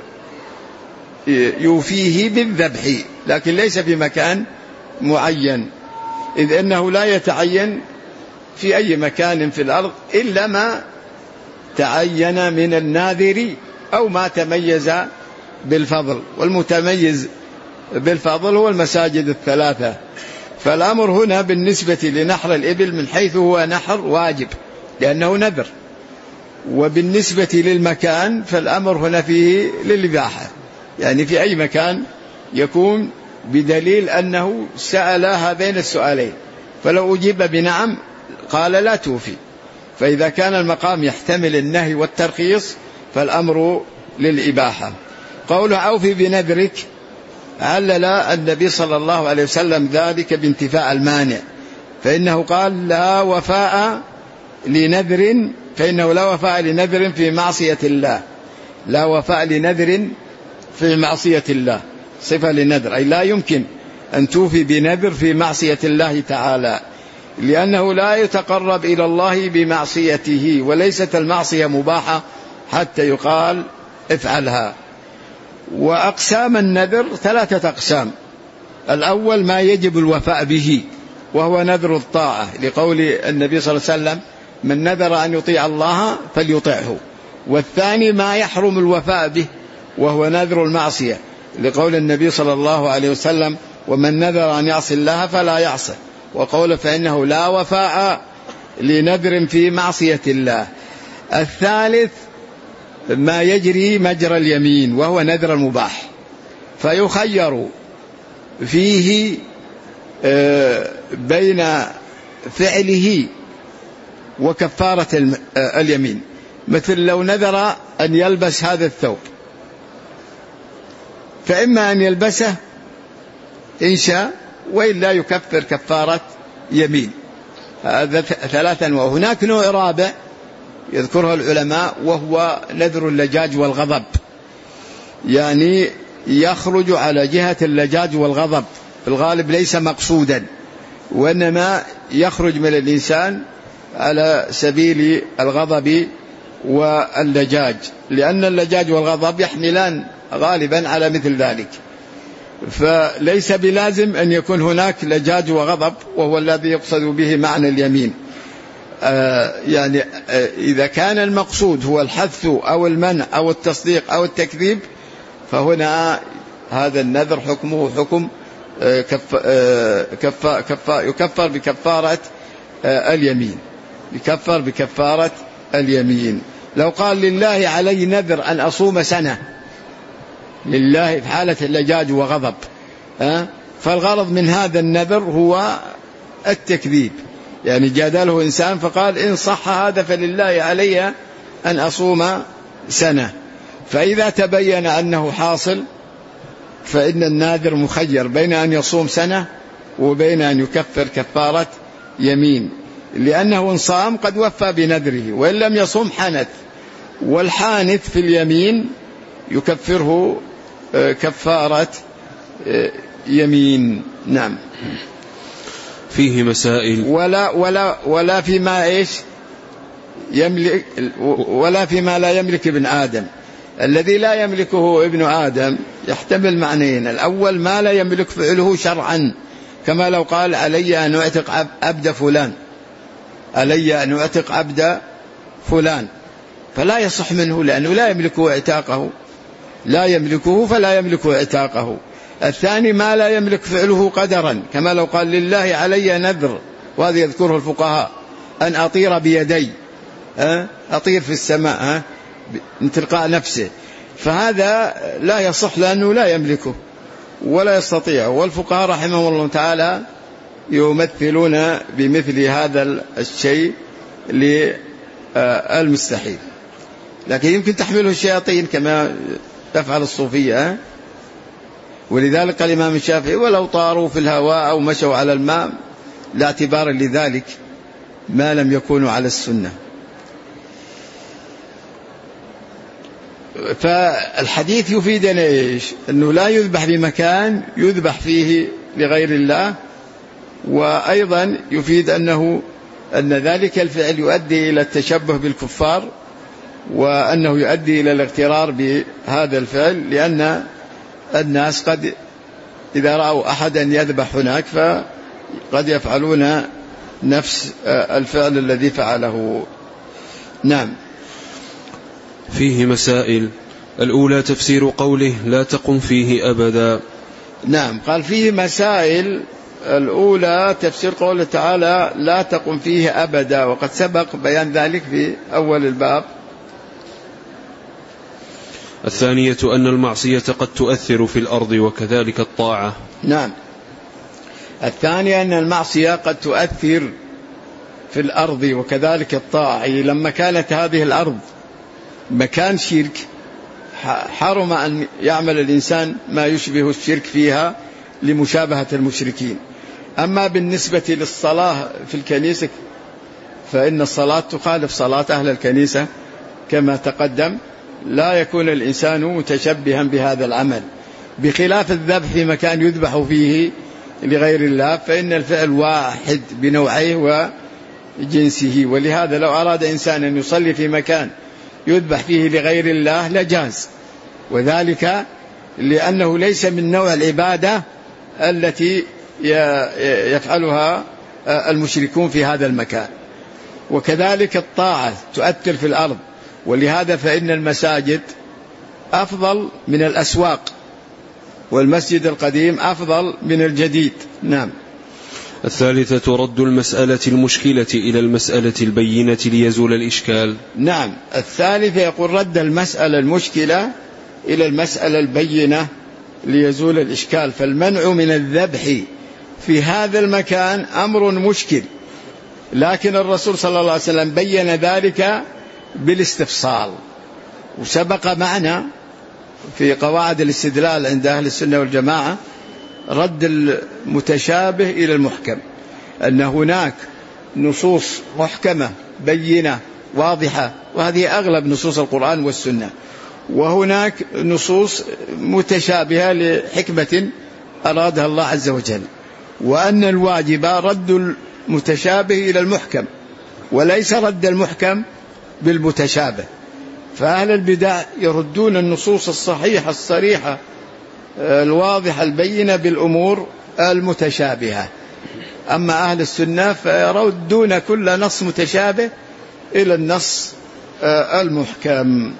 يوفيه بالذبح، لكن ليس في مكان معين، إذ أنه لا يتعين في أي مكان في الأرض إلا ما تعين من الناذر أو ما تميز بالفضل، والمتميز بالفضل هو المساجد الثلاثة. فالأمر هنا بالنسبة لنحر الإبل من حيث هو نحر واجب لأنه نذر، وبالنسبة للمكان فالأمر هنا فيه للإباحة، يعني في أي مكان يكون، بدليل أنه سأل هذين السؤالين، فلو أجيب بنعم قال لا توفي. فإذا كان المقام يحتمل النهي والترخيص فالأمر للإباحة. قوله أوفي بنذرك علل النبي صلى الله عليه وسلم ذلك بانتفاء المانع، فإنه قال لا وفاء لنذر فإنه لا وفاء لنذر في معصية الله. لا وفاء لنذر في معصية الله، صفة لنذر، أي لا يمكن أن توفي بنذر في معصية الله تعالى، لأنه لا يتقرب إلى الله بمعصيته، وليست المعصية مباحة حتى يقال افعلها. وأقسام النذر ثلاثة أقسام. الأول ما يجب الوفاء به، وهو نذر الطاعة، لقول النبي صلى الله عليه وسلم: من نذر أن يطيع الله فليطعه. والثاني ما يحرم الوفاء به، وهو نذر المعصية، لقول النبي صلى الله عليه وسلم: ومن نذر أن يعصي الله فلا يعصه. وقول: فإنه لا وفاء لنذر في معصية الله. الثالث ما يجري مجرى اليمين، وهو نذر المباح، فيخير فيه بين فعله وكفارة اليمين. مثل لو نذر أن يلبس هذا الثوب، فإما أن يلبسه إن شاء، وإلا يكفر كفارة يمين. هذا ثلاثا. وهناك نوع رابع يذكرها العلماء، وهو نذر اللجاج والغضب، يعني يخرج على جهة اللجاج والغضب، في الغالب ليس مقصودا، وإنما يخرج من الإنسان على سبيل الغضب واللجاج، لأن اللجاج والغضب يحملان غالبا على مثل ذلك. فليس بلازم أن يكون هناك لجاج وغضب، وهو الذي يقصد به معنى اليمين. آه يعني آه إذا كان المقصود هو الحث أو المنع أو التصديق أو التكذيب، فهنا هذا النذر حكمه حكم آه كف آه كف كف يكفر بكفارة آه اليمين، يكفر بكفارة اليمين. لو قال: لله علي نذر أن أصوم سنة، لله في حالة اللجاج وغضب، أه؟ فالغرض من هذا النذر هو التكذيب، يعني جادله إنسان فقال: إن صح هذا فلله علي أن أصوم سنة. فإذا تبين أنه حاصل، فإن الناذر مخير بين أن يصوم سنة وبين أن يكفر كفارة يمين، لأنه إن صام قد وفى بنذره، وإن لم يصوم حنث، والحانث في اليمين يكفره كفارة يمين. نعم. فيه مسائل. ولا ولا ولا فيما ايش يملك، ولا فيما لا يملك ابن آدم. الذي لا يملكه ابن آدم يحتمل معنيين: الأول ما لا يملك فعله شرعا، كما لو قال: علي أن أعتق عبد فلان، علي أن أعتق عبد فلان، فلا يصح منه، لأنه لا يملكه اعتاقه، لا يملكه فلا يملك اعتاقه. الثاني ما لا يملك فعله قدرا، كما لو قال: لله علي نذر، وهذا يذكره الفقهاء، أن أطير بيدي، أطير في السماء من تلقاء نفسه، فهذا لا يصح لأنه لا يملكه ولا يستطيع. والفقهاء رحمهم الله تعالى يمثلون بمثل هذا الشيء للمستحيل، لكن يمكن تحمله الشياطين كما تفعل الصوفية. ولذلك قال الإمام الشافعي: ولو طاروا في الهواء أو مشوا على الماء لا اعتبار لذلك ما لم يكونوا على السنة. فالحديث يفيدنا إيش؟ أنه لا يذبح بمكان يذبح فيه لغير الله، وأيضا يفيد أنه أن ذلك الفعل يؤدي إلى التشبه بالكفار، وأنه يؤدي إلى الاغترار بهذا الفعل، لأن الناس قد إذا رأوا أحدا يذبح هناك فقد يفعلون نفس الفعل الذي فعله. نعم. فيه مسائل. الأولى تفسير قوله: لا تقم فيه أبدا. نعم، قال فيه مسائل. الأولى تفسير قوله تعالى: لا تقم فيه أبدا، وقد سبق بيان ذلك في أول الباب. الثانية أن المعصية قد تؤثر في الأرض وكذلك الطاعة. نعم. الثانية أن المعصية قد تؤثر في الأرض وكذلك الطاعة. لما كانت هذه الأرض مكان شرك حرم أن يعمل الإنسان ما يشبه الشرك فيها لمشابهة المشركين. أما بالنسبة للصلاة في الكنيسة فإن الصلاة تخالف صلاة أهل الكنيسة كما تقدم، لا يكون الإنسان متشبها بهذا العمل، بخلاف الذبح في مكان يذبح فيه لغير الله، فإن الفعل واحد بنوعيه وجنسه. ولهذا لو أراد إنسان أن يصلي في مكان يذبح فيه لغير الله لجاز، وذلك لأنه ليس من نوع العبادة التي يفعلها المشركون في هذا المكان. وكذلك الطاعة تؤثر في الأرض، ولهذا فإن المساجد أفضل من الأسواق، والمسجد القديم أفضل من الجديد. نعم. الثالثة رد المسألة المشكلة إلى المسألة البينة ليزول الإشكال. نعم. الثالثة يقول رد المسألة المشكلة إلى المسألة البينة ليزول الإشكال. فالمنع من الذبح في هذا المكان أمر مشكل، لكن الرسول صلى الله عليه وسلم بين ذلك بالاستفصال، وسبق معنا في قواعد الاستدلال عند أهل السنة والجماعة رد المتشابه إلى المحكم، أن هناك نصوص محكمة بينة واضحة، وهذه أغلب نصوص القرآن والسنة، وهناك نصوص متشابهة لحكمة أرادها الله عز وجل، وأن الواجب رد المتشابه إلى المحكم وليس رد المحكم بالمتشابه. فأهل البدع يردون النصوص الصحيحة الصريحة الواضحة البينة بالأمور المتشابهة، أما أهل السنة فيردون كل نص متشابه إلى النص المحكم.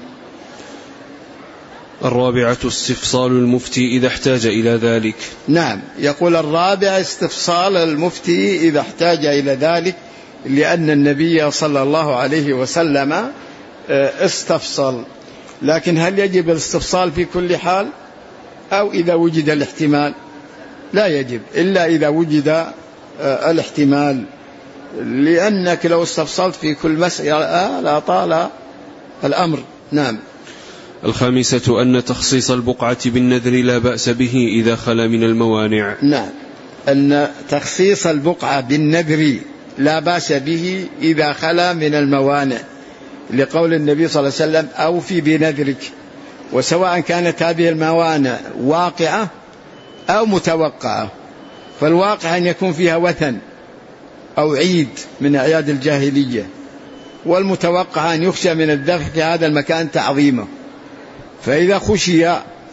الرابعة استفصال المفتي إذا احتاج إلى ذلك. نعم. يقول الرابع استفصال المفتي إذا احتاج إلى ذلك، لأن النبي صلى الله عليه وسلم استفصل. لكن هل يجب الاستفصال في كل حال أو إذا وجد الاحتمال؟ لا يجب إلا إذا وجد الاحتمال، لأنك لو استفصلت في كل مسألة لا طال الأمر. نعم. الخامسة أن تخصيص البقعة بالنذر لا بأس به إذا خلا من الموانع. نعم. أن تخصيص البقعة بالنذر لا بأس به إذا خلا من الموانع، لقول النبي صلى الله عليه وسلم أوفي بنذرك. وسواء كانت هذه الموانع واقعة أو متوقعة، فالواقع أن يكون فيها وثن أو عيد من أعياد الجاهلية، والمتوقع أن يخشى من الذبح في هذا المكان تعظيمه. فإذا خشي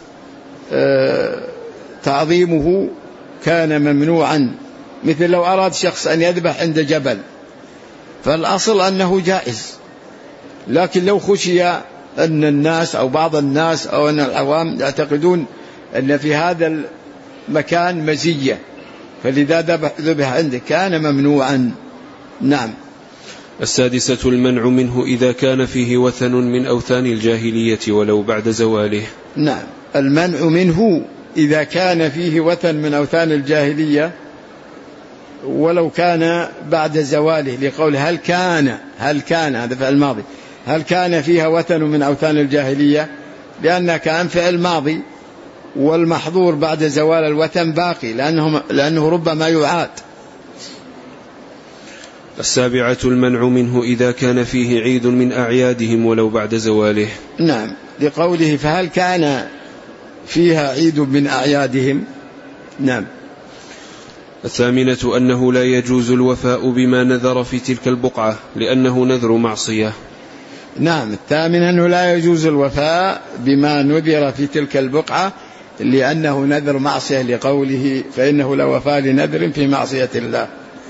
تعظيمه كان ممنوعا، مثل لو أراد شخص أن يذبح عند جبل فالأصل أنه جائز، لكن لو خشي أن الناس أو بعض الناس أو أن العوام يعتقدون أن في هذا المكان مزية فلذا ذبح عنده كان ممنوعا. نعم. السادسة المنع منه إذا كان فيه وثن من أوثان الجاهلية ولو بعد زواله. نعم. المنع منه إذا كان فيه وثن من أوثان الجاهلية ولو كان بعد زواله، لقول هل كان هل كان هذا فعل ماضي، هل كان فيها وثن من أوثان الجاهلية، لأنها كان فعل ماضي، والمحظور بعد زوال الوثن باقي لأنه, لأنه ربما يعاد. السابعة المنع منه إذا كان فيه عيد من أعيادهم ولو بعد زواله. نعم. لقوله فهل كان فيها عيد من أعيادهم. نعم. الثامنة أنه لا يجوز الوفاء بما نذر في تلك البقعة لأنه نذر معصية. نعم. الثامنة أنه لا يجوز الوفاء بما نذر في تلك البقعة لأنه نذر معصية، لقوله فإنه لا وفاء لنذر في معصية الله.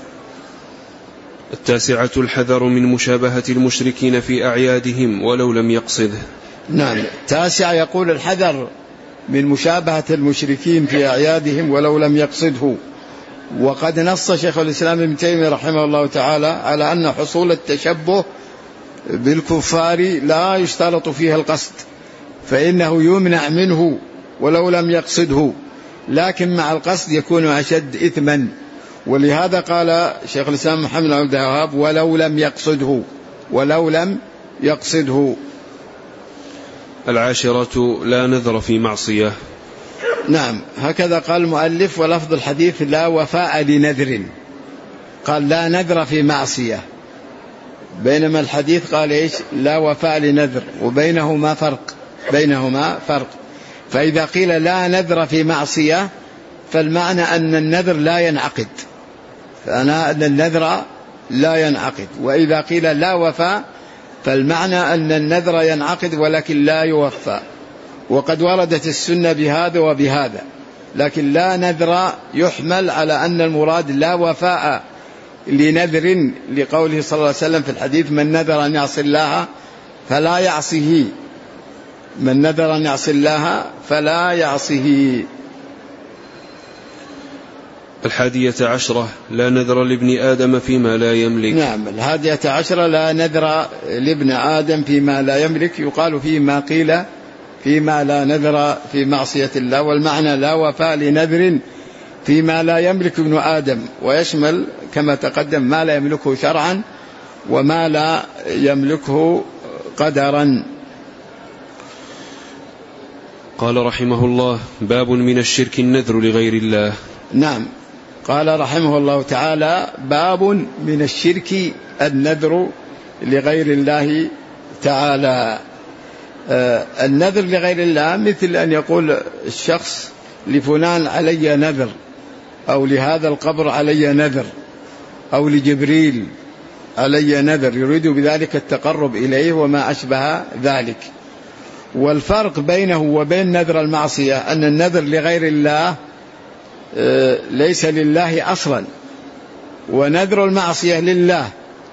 التاسعة الحذر من مشابهة المشركين في أعيادهم ولو لم يقصده. نعم. التاسع يقول الحذر من مشابهة المشركين في أعيادهم ولو لم يقصده. وقد نص شيخ الإسلام ابن تيمية رحمه الله تعالى على أن حصول التشبه بالكفار لا يشترط فيها القصد، فإنه يمنع منه ولو لم يقصده، لكن مع القصد يكون أشد إثما. ولهذا قال شيخ الإسلام محمد بن عبد الوهاب ولو لم يقصده ولو لم يقصده. العاشرة لا نذر في معصية. نعم. هكذا قال المؤلف، ولفظ الحديث لا وفاء لنذر، قال لا نذر في معصية، بينما الحديث قال إيش؟ لا وفاء لنذر، وبينهما فرق، بينهما فرق. فإذا قيل لا نذر في معصية فالمعنى أن النذر لا ينعقد، فأنا أن النذر لا ينعقد. وإذا قيل لا وفاء فالمعنى أن النذر ينعقد ولكن لا يوفى. وقد وردت السنة بهذا وبهذا، لكن لا نذر يحمل على أن المراد لا وفاء لنذر، لقوله صلى الله عليه وسلم في الحديث: من نذر أن يعصي الله فلا يعصيه، من نذر أن يعصي الله فلا يعصيه. الحادية عشرة: لا نذر لابن آدم فيما لا يملك. نعم، الحادية عشرة: لا نذر لابن آدم فيما لا يملك. يقال فيما قيل فيما لا نذر في معصية الله، والمعنى لا وفاء لنذر فيما لا يملك ابن آدم، ويشمل كما تقدم ما لا يملكه شرعا وما لا يملكه قدرا. قال رحمه الله: باب من الشرك النذر لغير الله. نعم، قال رحمه الله تعالى: باب من الشرك النذر لغير الله تعالى. آه النذر لغير الله مثل أن يقول الشخص لفلان علي نذر، أو لهذا القبر علي نذر، أو لجبريل علي نذر، يريد بذلك التقرب إليه وما أشبه ذلك. والفرق بينه وبين نذر المعصية أن النذر لغير الله ليس لله أصلا، ونذر المعصية لله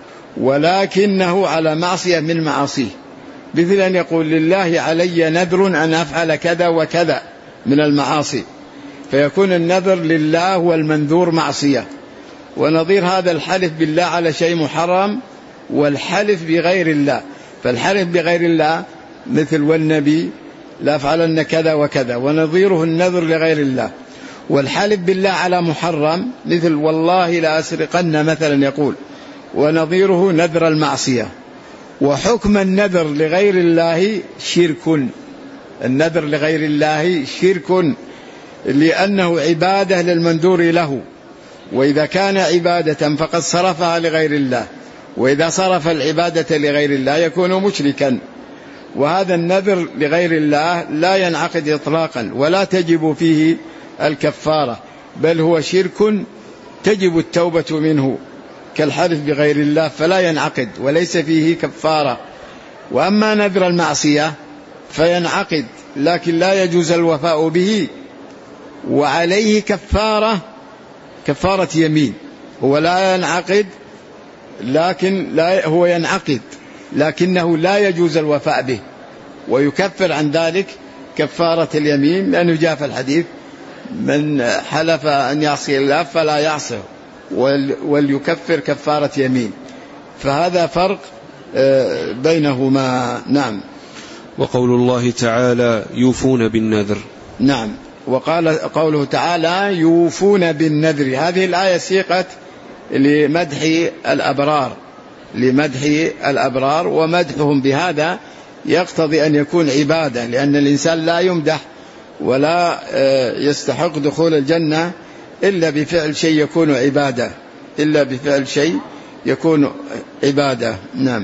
ولكنه على معصية من معاصيه، مثل أن يقول لله علي نذر أن أفعل كذا وكذا من المعاصي، فيكون النذر لله والمنذور معصية. ونظير هذا الحلف بالله على شيء محرم والحلف بغير الله. فالحلف بغير الله مثل والنبي لا أفعلن كذا وكذا، ونظيره النذر لغير الله. والحلف بالله على محرم مثل والله لا أسرقن مثلا يقول، ونظيره نذر المعصية. وحكم النذر لغير الله شرك، النذر لغير الله شرك لأنه عبادة للمنذور له، وإذا كان عبادة فقد صرفها لغير الله، وإذا صرف العبادة لغير الله يكون مشركا. وهذا النذر لغير الله لا ينعقد إطلاقا ولا تجب فيه الكفارة، بل هو شرك تجب التوبة منه كالحلف بغير الله، فلا ينعقد وليس فيه كفارة. وأما نذر المعصية فينعقد لكن لا يجوز الوفاء به، وعليه كفارة كفارة يمين. هو لا ينعقد لكن لا هو ينعقد لكنه لا يجوز الوفاء به، ويكفر عن ذلك كفارة اليمين، لأنه جاء في الحديث: من حلف أن يعصي الله فلا يعصه، وليكفر كفارة يمين. فهذا فرق بينهما. نعم. وقول الله تعالى: يوفون بالنذر. نعم. وقال قوله تعالى: يوفون بالنذر، هذه الآية سيقت لمدح الأبرار، لمدح الأبرار، ومدحهم بهذا يقتضي أن يكون عبادة، لأن الإنسان لا يمدح ولا يستحق دخول الجنة إلا بفعل شيء يكون عبادة، إلا بفعل شيء يكون عبادة. نعم.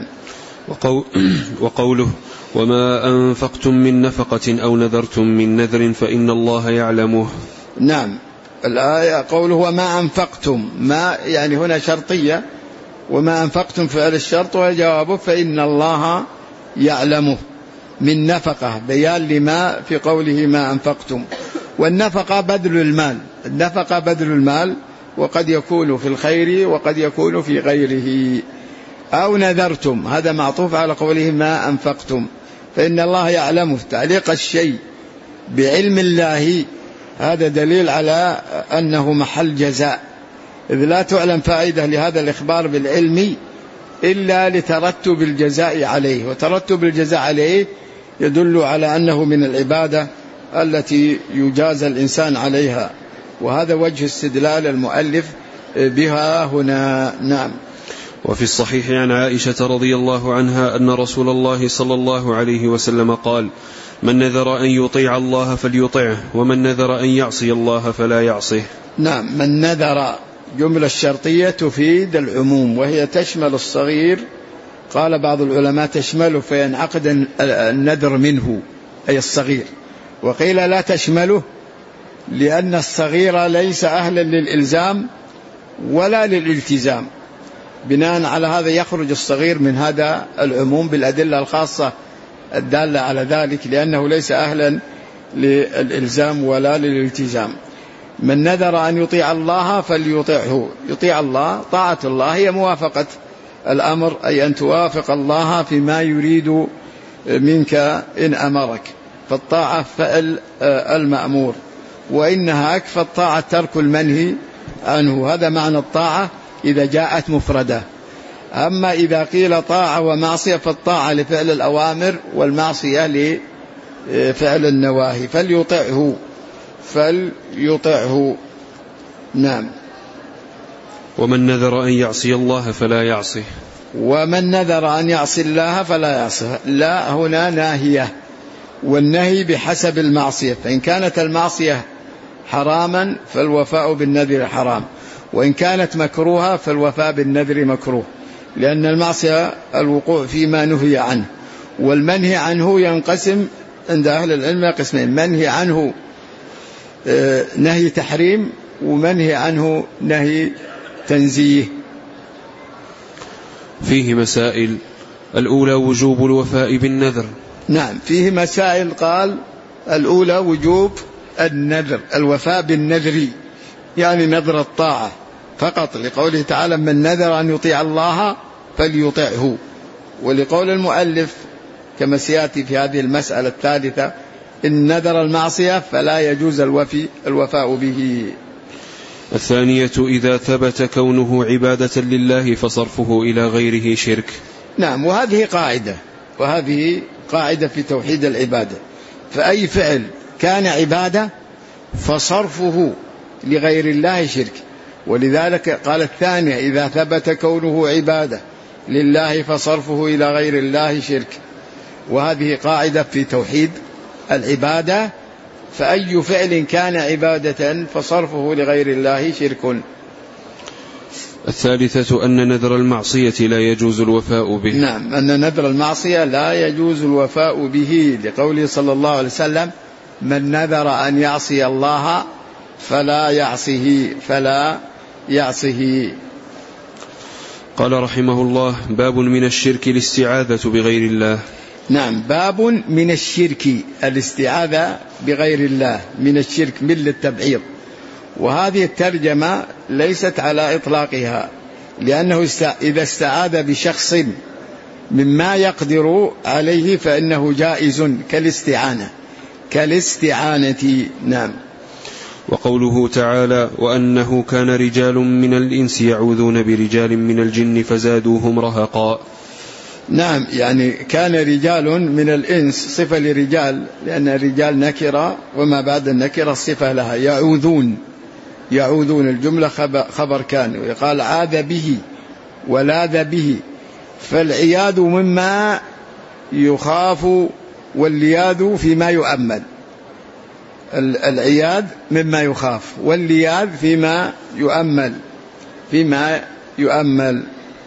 وقوله: وما أنفقتم من نفقة أو نذرتم من نذر فإن الله يعلمه. نعم. الآية قوله وما أنفقتم، ما يعني هنا شرطية، وما أنفقتم فعل الشرط وجوابه فإن الله يعلمه. من نفقة بيان لما في قوله ما أنفقتم. والنفقة بذل المال، النفقة بذل المال، وقد يكون في الخير وقد يكون في غيره. أو نذرتم، هذا معطوف على قوله ما أنفقتم، فإن الله يعلمه. تعليق الشيء بعلم الله هذا دليل على أنه محل جزاء، إذ لا تعلم فائدة لهذا الإخبار بالعلم إلا لترتب الجزاء عليه، وترتب الجزاء عليه يدل على أنه من العبادة التي يجازى الإنسان عليها، وهذا وجه استدلال المؤلف بها هنا. نعم. وفي الصحيح عن عائشة رضي الله عنها أن رسول الله صلى الله عليه وسلم قال: من نذر أن يطيع الله فليطعه، ومن نذر أن يعصي الله فلا يعصيه. نعم. من نذر جملة الشرطية تفيد العموم، وهي تشمل الصغير قال بعض العلماء تشمله فينعقد النذر منه أي الصغير، وقيل لا تشمله لأن الصغير ليس أهلا للإلزام ولا للالتزام. بناء على هذا يخرج الصغير من هذا العموم بالأدلة الخاصة الدالة على ذلك، لأنه ليس أهلا للإلزام ولا للالتزام. من نذر أن يطيع الله فليطيعه. يطيع الله، طاعة الله هي موافقة الأمر، أي أن توافق الله فيما يريد منك إن أمرك، فالطاعة فعل المأمور، وإن نهاك فالطاعة ترك المنهي عنه. هذا معنى الطاعة إذا جاءت مفردة. أما إذا قيل طاعة ومعصية فالطاعة لفعل الأوامر والمعصية لفعل النواهي. فليطعه فليطعه نعم. ومن نذر أن يعصي الله فلا يعصيه. ومن نذر أن يعصي الله فلا يعصيه. لا هنا ناهية، والنهي بحسب المعصية، فإن كانت المعصية حراما فالوفاء بالنذر حرام، وإن كانت مكروها فالوفاء بالنذر مكروه، لأن المعصية الوقوع فيما نهي عنه، والمنهي عنه ينقسم عند أهل العلم قسمين: منهي عنه نهي تحريم، ومنهي عنه نهي تنزيه. فيه مسائل. الأولى وجوب الوفاء بالنذر. نعم فيه مسائل. قال الأولى وجوب النذر، الوفاء بالنذر يعني نذر الطاعة فقط، لقوله تعالى من نذر أن يطيع الله فليطعه، ولقول المؤلف كما سيأتي في هذه المسألة الثالثة إن نذر المعصية فلا يجوز الوفي الوفاء به. الثانية إذا ثبت كونه عبادة لله فصرفه إلى غيره شرك. نعم، وهذه قاعدة وهذه قاعدة في توحيد العبادة، فأي فعل كان عبادة فصرفه لغير الله شرك. ولذلك قال الثانية إذا ثبت كونه عبادة لله فصرفه إلى غير الله شرك، وهذه قاعدة في توحيد العبادة، فأي فعل كان عبادة فصرفه لغير الله شرك. الثالثة أن نذر المعصية لا يجوز الوفاء به. نعم، أن نذر المعصية لا يجوز الوفاء به، لقوله صلى الله عليه وسلم من نذر أن يعصي الله فلا يعصه فلا يعصه. قال رحمه الله باب من الشرك الاستعاذة بغير الله. نعم، باب من الشرك الاستعاذة بغير الله، من الشرك من للتبعيض، وهذه الترجمة ليست على إطلاقها، لأنه إذا استعاذ بشخص مما يقدر عليه فإنه جائز كالاستعانة كالاستعانة نعم. وقوله تعالى وأنه كان رجال من الإنس يعوذون برجال من الجن فزادوهم رهقا. نعم، يعني كان رجال من الإنس صفة لرجال، لأن الرجال نكرة وما بعد النكرة صفة لها. يعوذون يعوذون الجملة خبر كان، ويقال عاذ به ولاذ به، فالعياذ مما يخاف واللياذ فيما يؤمل. العياذ مما يخاف واللياذ فيما يؤمل فيما يؤمل.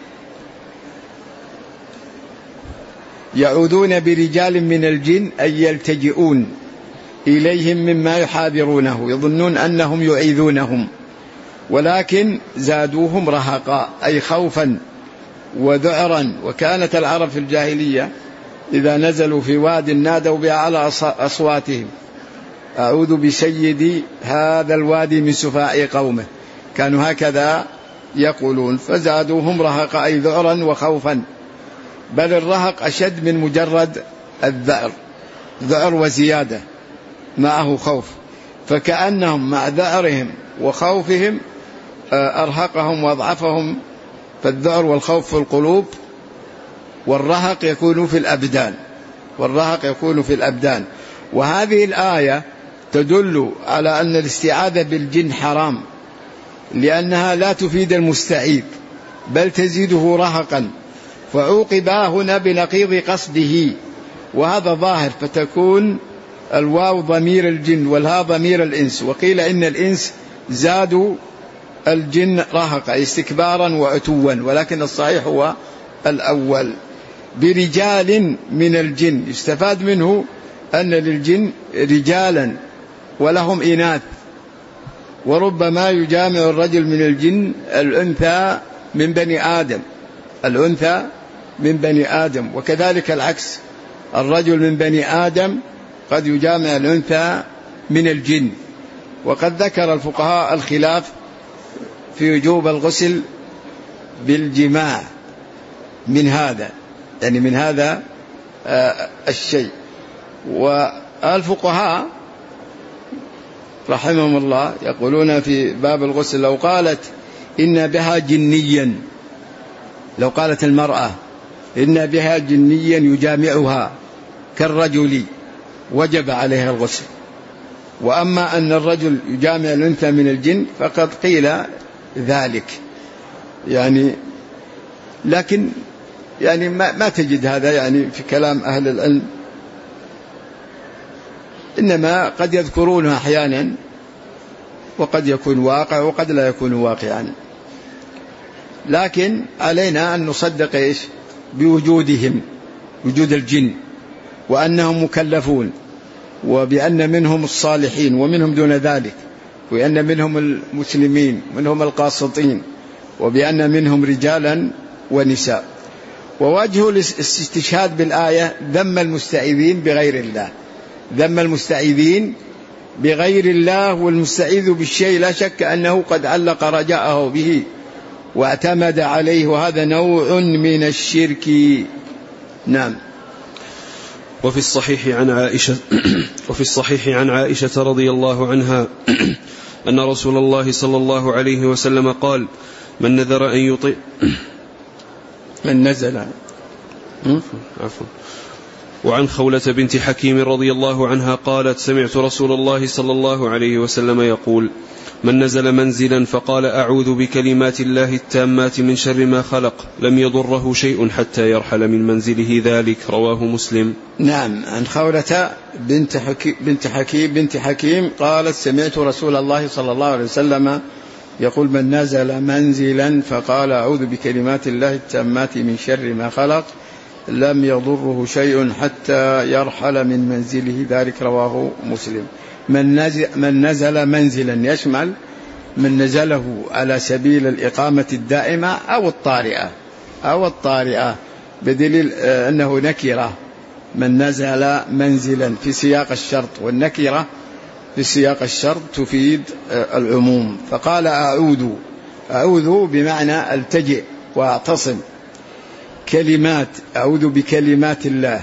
يعوذون برجال من الجن أي يلتجئون إليهم مما يحاذرونه، يظنون أنهم يعيذونهم، ولكن زادوهم رهقا أي خوفا وذعرا. وكانت العرب في الجاهلية إذا نزلوا في واد نادوا بأعلى أصواتهم أعوذ بسيدي هذا الوادي من سفاء قومه، كانوا هكذا يقولون، فزادوهم رهقا أي ذعرا وخوفا، بل الرهق أشد من مجرد الذعر، ذعر وزيادة معه خوف، فكأنهم مع ذعرهم وخوفهم أرهقهم وأضعفهم. فالذعر والخوف في القلوب، والرهق يكون في الأبدان والرهق يكون في الأبدان. وهذه الآية تدل على أن الاستعاذة بالجن حرام، لأنها لا تفيد المستعيذ بل تزيده رهقا، فعوقب هنا بنقيض قصده، وهذا ظاهر، فتكون الواو ضمير الجن والها ضمير الإنس. وقيل إن الإنس زادوا الجن رهقا استكبارا وعتوا، ولكن الصحيح هو الأول. برجال من الجن، يستفاد منه أن للجن رجالا ولهم إناث، وربما يجامع الرجل من الجن الأنثى من بني آدم، الأنثى من بني آدم، وكذلك العكس، الرجل من بني آدم قد يجامع الأنثى من الجن. وقد ذكر الفقهاء الخلاف في وجوب الغسل بالجماع من هذا، يعني من هذا الشيء. والفقهاء رحمهم الله يقولون في باب الغسل لو قالت إن بها جنيا، لو قالت المرأة إن بها جنيا يجامعها كالرجل وجب عليها الغسل. وأما أن الرجل يجامع الأنثى من الجن فقد قيل ذلك، يعني لكن يعني ما, ما تجد هذا يعني في كلام أهل العلم، إنما قد يذكرونها أحيانا وقد يكون واقع وقد لا يكون واقعا. لكن علينا أن نصدق إيش بوجودهم، وجود الجن، وأنهم مكلفون، وبأن منهم الصالحين ومنهم دون ذلك، وأن منهم المسلمين ومنهم القاسطين، وبأن منهم رجالا ونساء. ووجه الاستشهاد بالآية ذم المستعيذين بغير الله، ذم المستعيذين بغير الله، والمستعيذ بالشيء لا شك أنه قد علق رجاءه به واعتمد عليه، وهذا نوع من الشرك. نعم. وفي الصحيح عن عائشة وفي الصحيح عن عائشة رضي الله عنها أن رسول الله صلى الله عليه وسلم قال: من نذر أن يطيع من نزل عفوا. وعن خولة بنت حكيم رضي الله عنها قالت: سمعت رسول الله صلى الله عليه وسلم يقول: من نزل منزلا فقال أعوذ بكلمات الله التامات من شر ما خلق لم يضره شيء حتى يرحل من منزله ذلك. رواه مسلم. نعم. عن خولة بنت حكيم بنت حكيم بنت حكيم قالت: سمعت رسول الله صلى الله عليه وسلم يقول: من نزل منزلا فقال أعوذ بكلمات الله التامات من شر ما خلق لم يضره شيء حتى يرحل من منزله ذلك. رواه مسلم. من نزل, من نزل منزلا يشمل من نزله على سبيل الإقامة الدائمة أو الطارئة أو الطارئة بدليل أنه نكرة. من نزل منزلا في سياق الشرط، والنكرة في سياق الشرط تفيد العموم. فقال أعوذ، أعوذ بمعنى التجئ واعتصم. كلمات، أعوذ بكلمات الله،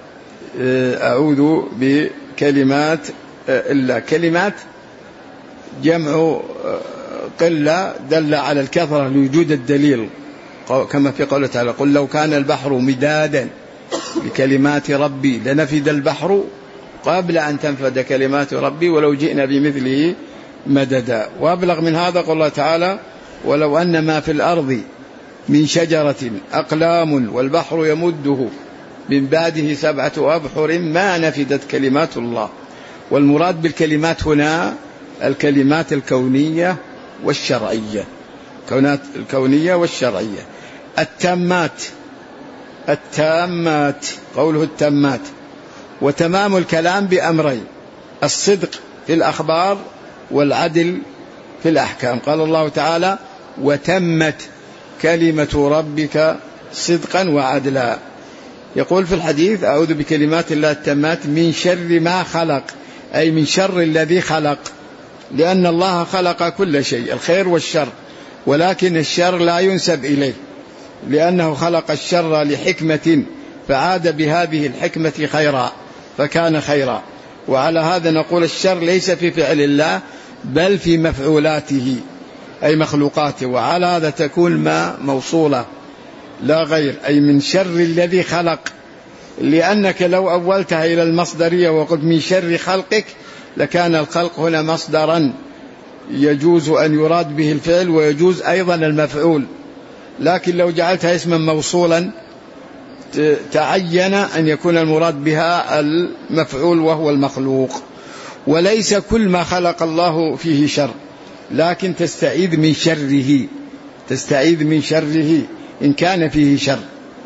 أعوذ بكلمات الله. كلمات جمع قلة دل على الكثرة لوجود الدليل، كما في قوله تعالى: قل لو كان البحر مدادا بكلمات ربي لنفد البحر قبل أن تنفد كلمات ربي ولو جئنا بمثله مددا. وأبلغ من هذا قال الله تعالى: ولو أن ما في الأرض من شجرة أقلام والبحر يمده من بعده سبعة أبحر ما نفدت كلمات الله. والمراد بالكلمات هنا الكلمات الكونية والشرعية، كونات الكونية والشرعية. التامات، التامات قوله التامات. وتمام الكلام بأمرين: الصدق في الأخبار والعدل في الأحكام. قال الله تعالى: وتمت كلمة ربك صدقا وعدلا. يقول في الحديث: أعوذ بكلمات الله التامات من شر ما خلق، أي من شر الذي خلق، لأن الله خلق كل شيء، الخير والشر، ولكن الشر لا ينسب إليه، لأنه خلق الشر لحكمة فعاد بهذه الحكمة خيرا فكان خيرا. وعلى هذا نقول الشر ليس في فعل الله بل في مفعولاته أي مخلوقاته، وعلى هذا تكون ما موصولة لا غير، أي من شر الذي خلق، لأنك لو أولتها إلى المصدرية وقلت من شر خلقك لكان الخلق هنا مصدرا يجوز أن يراد به الفعل ويجوز أيضا المفعول، لكن لو جعلتها اسما موصولا تعين أن يكون المراد بها المفعول وهو المخلوق. وليس كل ما خلق الله فيه شر، لكن تستعيذ من شره، تستعيذ من شره إن كان فيه شر.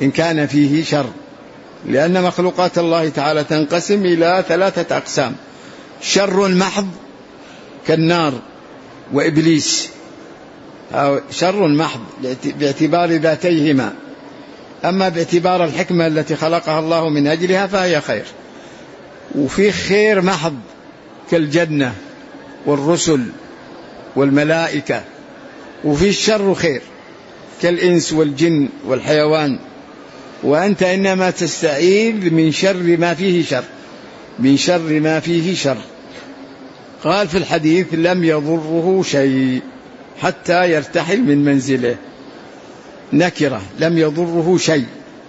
إن كان فيه شر، لأن مخلوقات الله تعالى تنقسم إلى ثلاثة أقسام: شر محض كالنار وإبليس، أو شر محض باعتبار ذاتيهما، أما باعتبار الحكمة التي خلقها الله من أجلها فهي خير. وفي خير محض كالجنة والرسل والملائكة، وفي الشر خير كالإنس والجن والحيوان، وأنت إنما تستعيذ من شر ما فيه شر، من شر ما فيه شر. قال في الحديث: لم يضره شيء حتى يرتحل من منزله. نكرة لم يضره شيء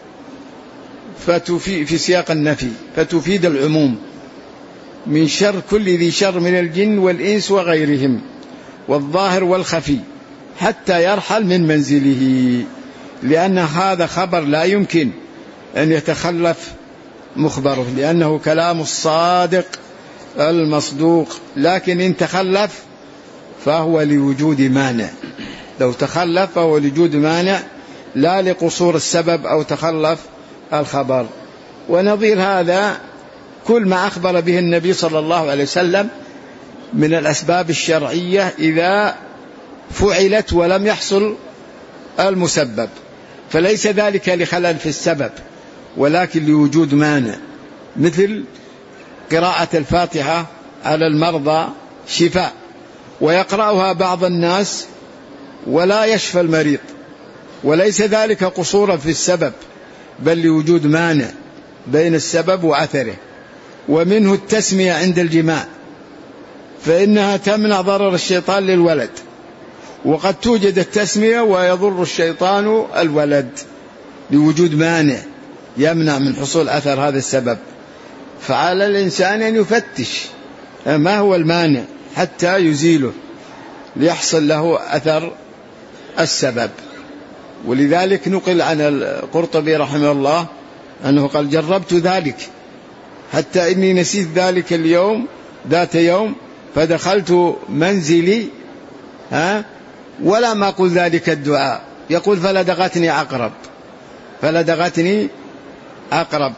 فتفي في سياق النفي فتفيد العموم، من شر كل ذي شر من الجن والإنس وغيرهم والظاهر والخفي حتى يرحل من منزله، لأن هذا خبر لا يمكن أن يتخلف مخبره، لأنه كلام الصادق المصدوق. لكن إن تخلف فهو لوجود مانع، لو تخلف فهو لوجود مانع لا لقصور السبب أو تخلف الخبر. ونظير هذا كل ما أخبر به النبي صلى الله عليه وسلم من الأسباب الشرعية إذا فعلت ولم يحصل المسبب، فليس ذلك لخلل في السبب ولكن لوجود مانع، مثل قراءة الفاتحة على المرضى شفاء، ويقرأها بعض الناس ولا يشفى المريض، وليس ذلك قصورا في السبب بل لوجود مانع بين السبب وأثره. ومنه التسمية عند الجماع، فإنها تمنع ضرر الشيطان للولد، وقد توجد التسمية ويضر الشيطان الولد لوجود مانع يمنع من حصول أثر هذا السبب. فعلى الإنسان أن يفتش ما هو المانع حتى يزيله ليحصل له أثر السبب. ولذلك نقل عن القرطبي رحمه الله أنه قال: جربت ذلك حتى إني نسيت ذلك اليوم ذات يوم فدخلت منزلي ها ولا ما أقول ذلك الدعاء، يقول: فلدغتني عقرب فلدغتني عقرب.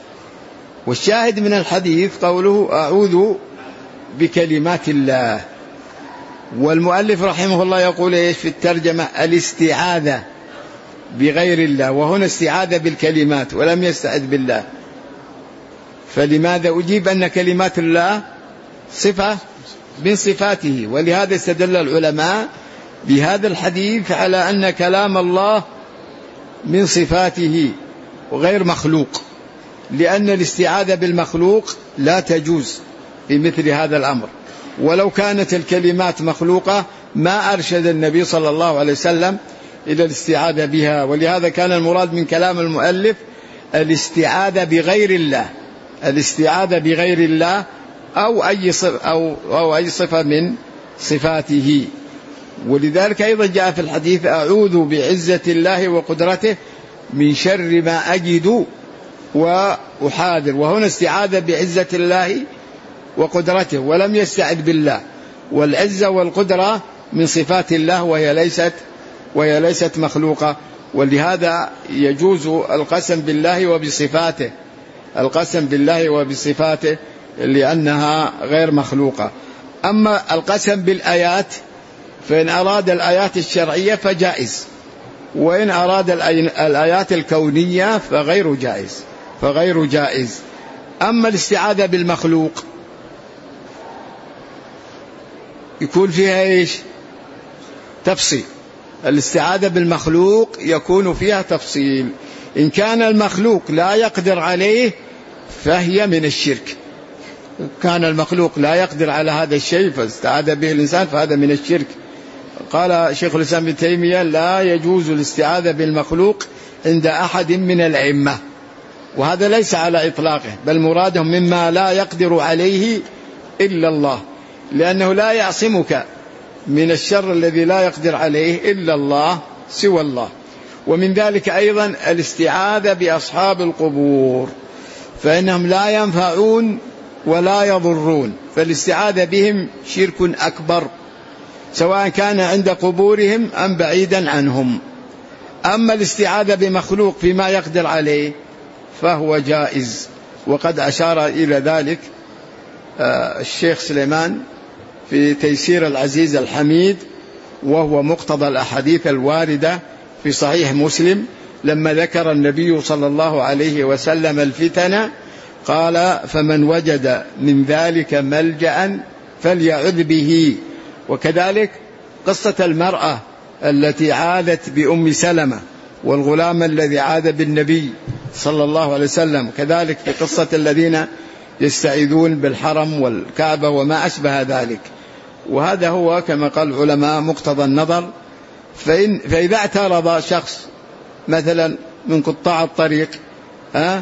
والشاهد من الحديث قوله: أعوذ بكلمات الله. والمؤلف رحمه الله يقول إيش في الترجمة؟ الاستعاذة بغير الله، وهنا استعاذة بالكلمات ولم يستعذ بالله. فلماذا أجيب أن كلمات الله صفة من صفاته؟ ولهذا استدل العلماء بهذا الحديث على أن كلام الله من صفاته وغير مخلوق، لأن الاستعاذة بالمخلوق لا تجوز في مثل هذا الأمر. ولو كانت الكلمات مخلوقة ما أرشد النبي صلى الله عليه وسلم إلى الاستعاذة بها. ولهذا كان المراد من كلام المؤلف الاستعاذة بغير الله، الاستعاذة بغير الله أو أي صفة, أو, أو أي صفة من صفاته. ولذلك أيضا جاء في الحديث: أعوذ بعزة الله وقدرته من شر ما أجد وأحاذر. وهنا استعاذة بعزة الله وقدرته ولم يستعذ بالله، والعزة والقدرة من صفات الله وهي ليست وهي ليست مخلوقة. ولهذا يجوز القسم بالله وبصفاته، القسم بالله وبصفاته لأنها غير مخلوقة. أما القسم بالآيات فإن أراد الآيات الشرعية فجائز، وإن أراد الآيات الكونية فغير جائز فغير جائز. أما الاستعاذة بالمخلوق يكون فيها إيش؟ تفصيل. الاستعاذة بالمخلوق يكون فيها تفصيل. إن كان المخلوق لا يقدر عليه فهي من الشرك. كان المخلوق لا يقدر على هذا الشيء فاستعاذ به الإنسان فهذا من الشرك. قال شيخ الإسلام ابن تيمية: لا يجوز الاستعاذة بالمخلوق عند أحد من الأئمة، وهذا ليس على إطلاقه، بل مرادهم مما لا يقدر عليه إلا الله، لأنه لا يعصمك من الشر الذي لا يقدر عليه إلا الله سوى الله. ومن ذلك أيضا الاستعاذة بأصحاب القبور، فإنهم لا ينفعون ولا يضرون، فالاستعاذة بهم شرك أكبر، سواء كان عند قبورهم أم بعيدا عنهم. أما الاستعاذة بمخلوق فيما يقدر عليه فهو جائز، وقد أشار إلى ذلك الشيخ سليمان في تيسير العزيز الحميد، وهو مقتضى الأحاديث الواردة في صحيح مسلم لما ذكر النبي صلى الله عليه وسلم الفتن قال: فمن وجد من ذلك ملجأ فليعذ به. وكذلك قصة المرأة التي عادت بأم سلمة والغلام الذي عاد بالنبي صلى الله عليه وسلم، كذلك في قصة الذين يستعيذون بالحرم والكعبة وما أشبه ذلك. وهذا هو كما قال العلماء مقتضى النظر. فإن فإذا اعترض شخص مثلا من قطاع الطريق أه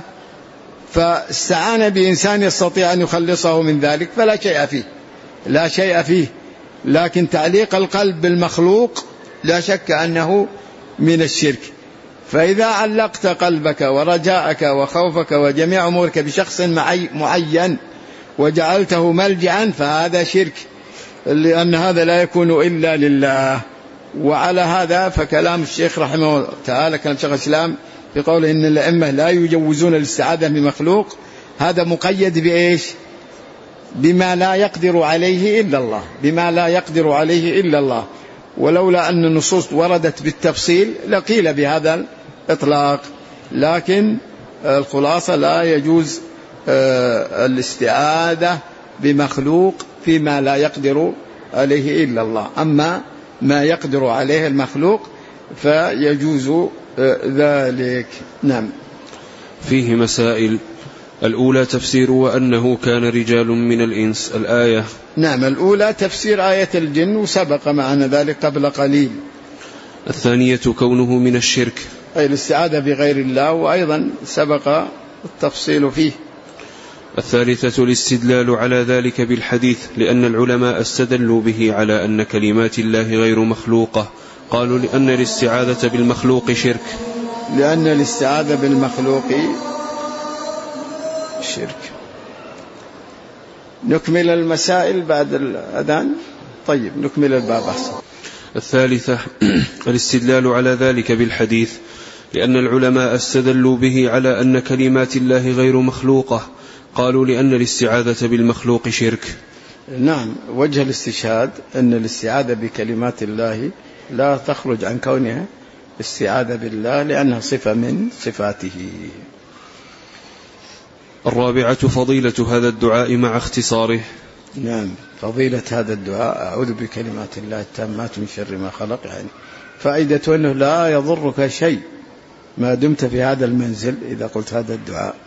فاستعان بإنسان يستطيع أن يخلصه من ذلك فلا شيء فيه، لا شيء فيه. لكن تعليق القلب بالمخلوق لا شك أنه من الشرك. فإذا علقت قلبك ورجاءك وخوفك وجميع أمورك بشخص معين وجعلته ملجأ فهذا شرك، لأن هذا لا يكون إلا لله. وعلى هذا فكلام الشيخ رحمه الله تعالى كان شيخ الإسلام في قوله إن الأئمة لا يجوزون الاستعاذة بمخلوق، هذا مقيد بإيش؟ بما لا يقدر عليه إلا الله، بما لا يقدر عليه إلا الله. ولولا أن النصوص وردت بالتفصيل لقيل بهذا الإطلاق، لكن الخلاصة لا يجوز الاستعاذة بمخلوق فيما لا يقدر عليه إلا الله. أما ما يقدر عليه المخلوق فيجوز ذلك. نعم. فيه مسائل. الأولى تفسير وأنه كان رجال من الإنس، الآية. نعم، الأولى تفسير آية الجن وسبق معنا ذلك قبل قليل. الثانية كونه من الشرك، أي الاستعاذة بغير الله، وأيضا سبق التفصيل فيه. الثالثة الاستدلال على ذلك بالحديث، لأن العلماء استدلوا به على أن كلمات الله غير مخلوقة، قالوا لأن الاستعاذة بالمخلوق شرك، لأن الاستعاذة بالمخلوق شرك. نكمل المسائل بعد الأذان. طيب نكمل الباب أحسن. الثالثة الاستدلال على ذلك بالحديث، لأن العلماء استدلوا به على أن كلمات الله غير مخلوقة، قالوا لأن الاستعاذة بالمخلوق شرك. نعم، وجه الاستشهاد أن الاستعاذة بكلمات الله لا تخرج عن كونها استعاذة بالله، لأنها صفة من صفاته. الرابعة فضيلة هذا الدعاء مع اختصاره. نعم، فضيلة هذا الدعاء: أعوذ بكلمات الله التامات من شر ما خلق، يعني فائدة أنه لا يضرك شيء ما دمت في هذا المنزل إذا قلت هذا الدعاء.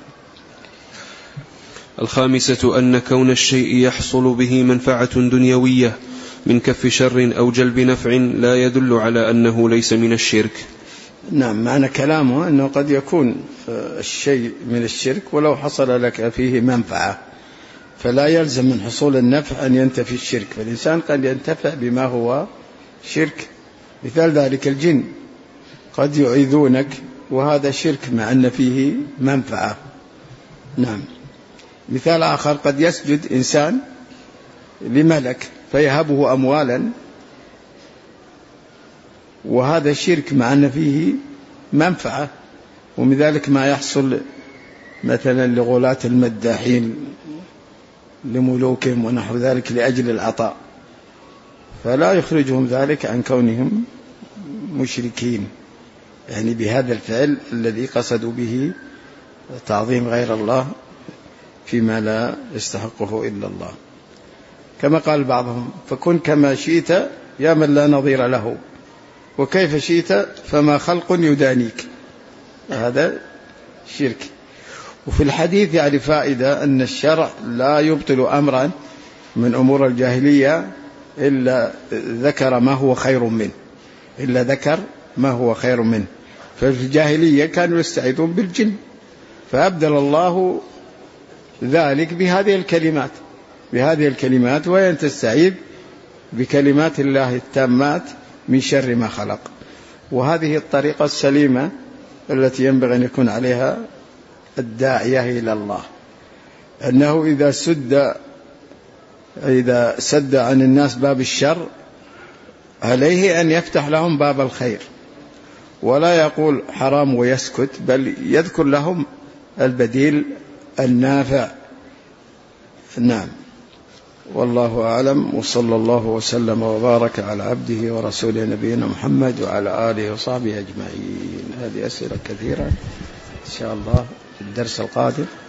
الخامسة أن كون الشيء يحصل به منفعة دنيوية من كف شر أو جلب نفع لا يدل على أنه ليس من الشرك. نعم، معنى كلامه أنه قد يكون الشيء من الشرك ولو حصل لك فيه منفعة، فلا يلزم من حصول النفع أن ينتفي الشرك، فالإنسان قد ينتفع بما هو شرك. مثال ذلك الجن قد يعيذونك وهذا شرك مع أن فيه منفعة. نعم. مثال آخر قد يسجد إنسان لملك فيهبه أموالا وهذا شرك مع أن فيه منفعة، ومن ذلك ما يحصل مثلا لغلاة المداحين لملوكهم ونحو ذلك لأجل العطاء، فلا يخرجهم ذلك عن كونهم مشركين، يعني بهذا الفعل الذي قصدوا به تعظيم غير الله فيما لا يستحقه إلا الله. كما قال بعضهم: فكن كما شئت يا من لا نظير له، وكيف شئت فما خلق يدانيك. هذا شرك. وفي الحديث يعني فائدة أن الشرع لا يبطل أمرا من أمور الجاهلية إلا ذكر ما هو خير منه، إلا ذكر ما هو خير منه. ففي الجاهلية كانوا يستعيذون بالجن، فأبدل الله ذلك بهذه الكلمات بهذه الكلمات وأن تستعيذ بكلمات الله التامات من شر ما خلق. وهذه الطريقة السليمة التي ينبغي أن يكون عليها الداعية إلى الله، أنه إذا سد إذا سد عن الناس باب الشر عليه أن يفتح لهم باب الخير، ولا يقول حرام ويسكت، بل يذكر لهم البديل النافع. نعم، والله أعلم، وصلى الله وسلم وبارك على عبده ورسوله نبينا محمد وعلى آله وصحبه أجمعين. هذه أسئلة كثيرة إن شاء الله في الدرس القادم.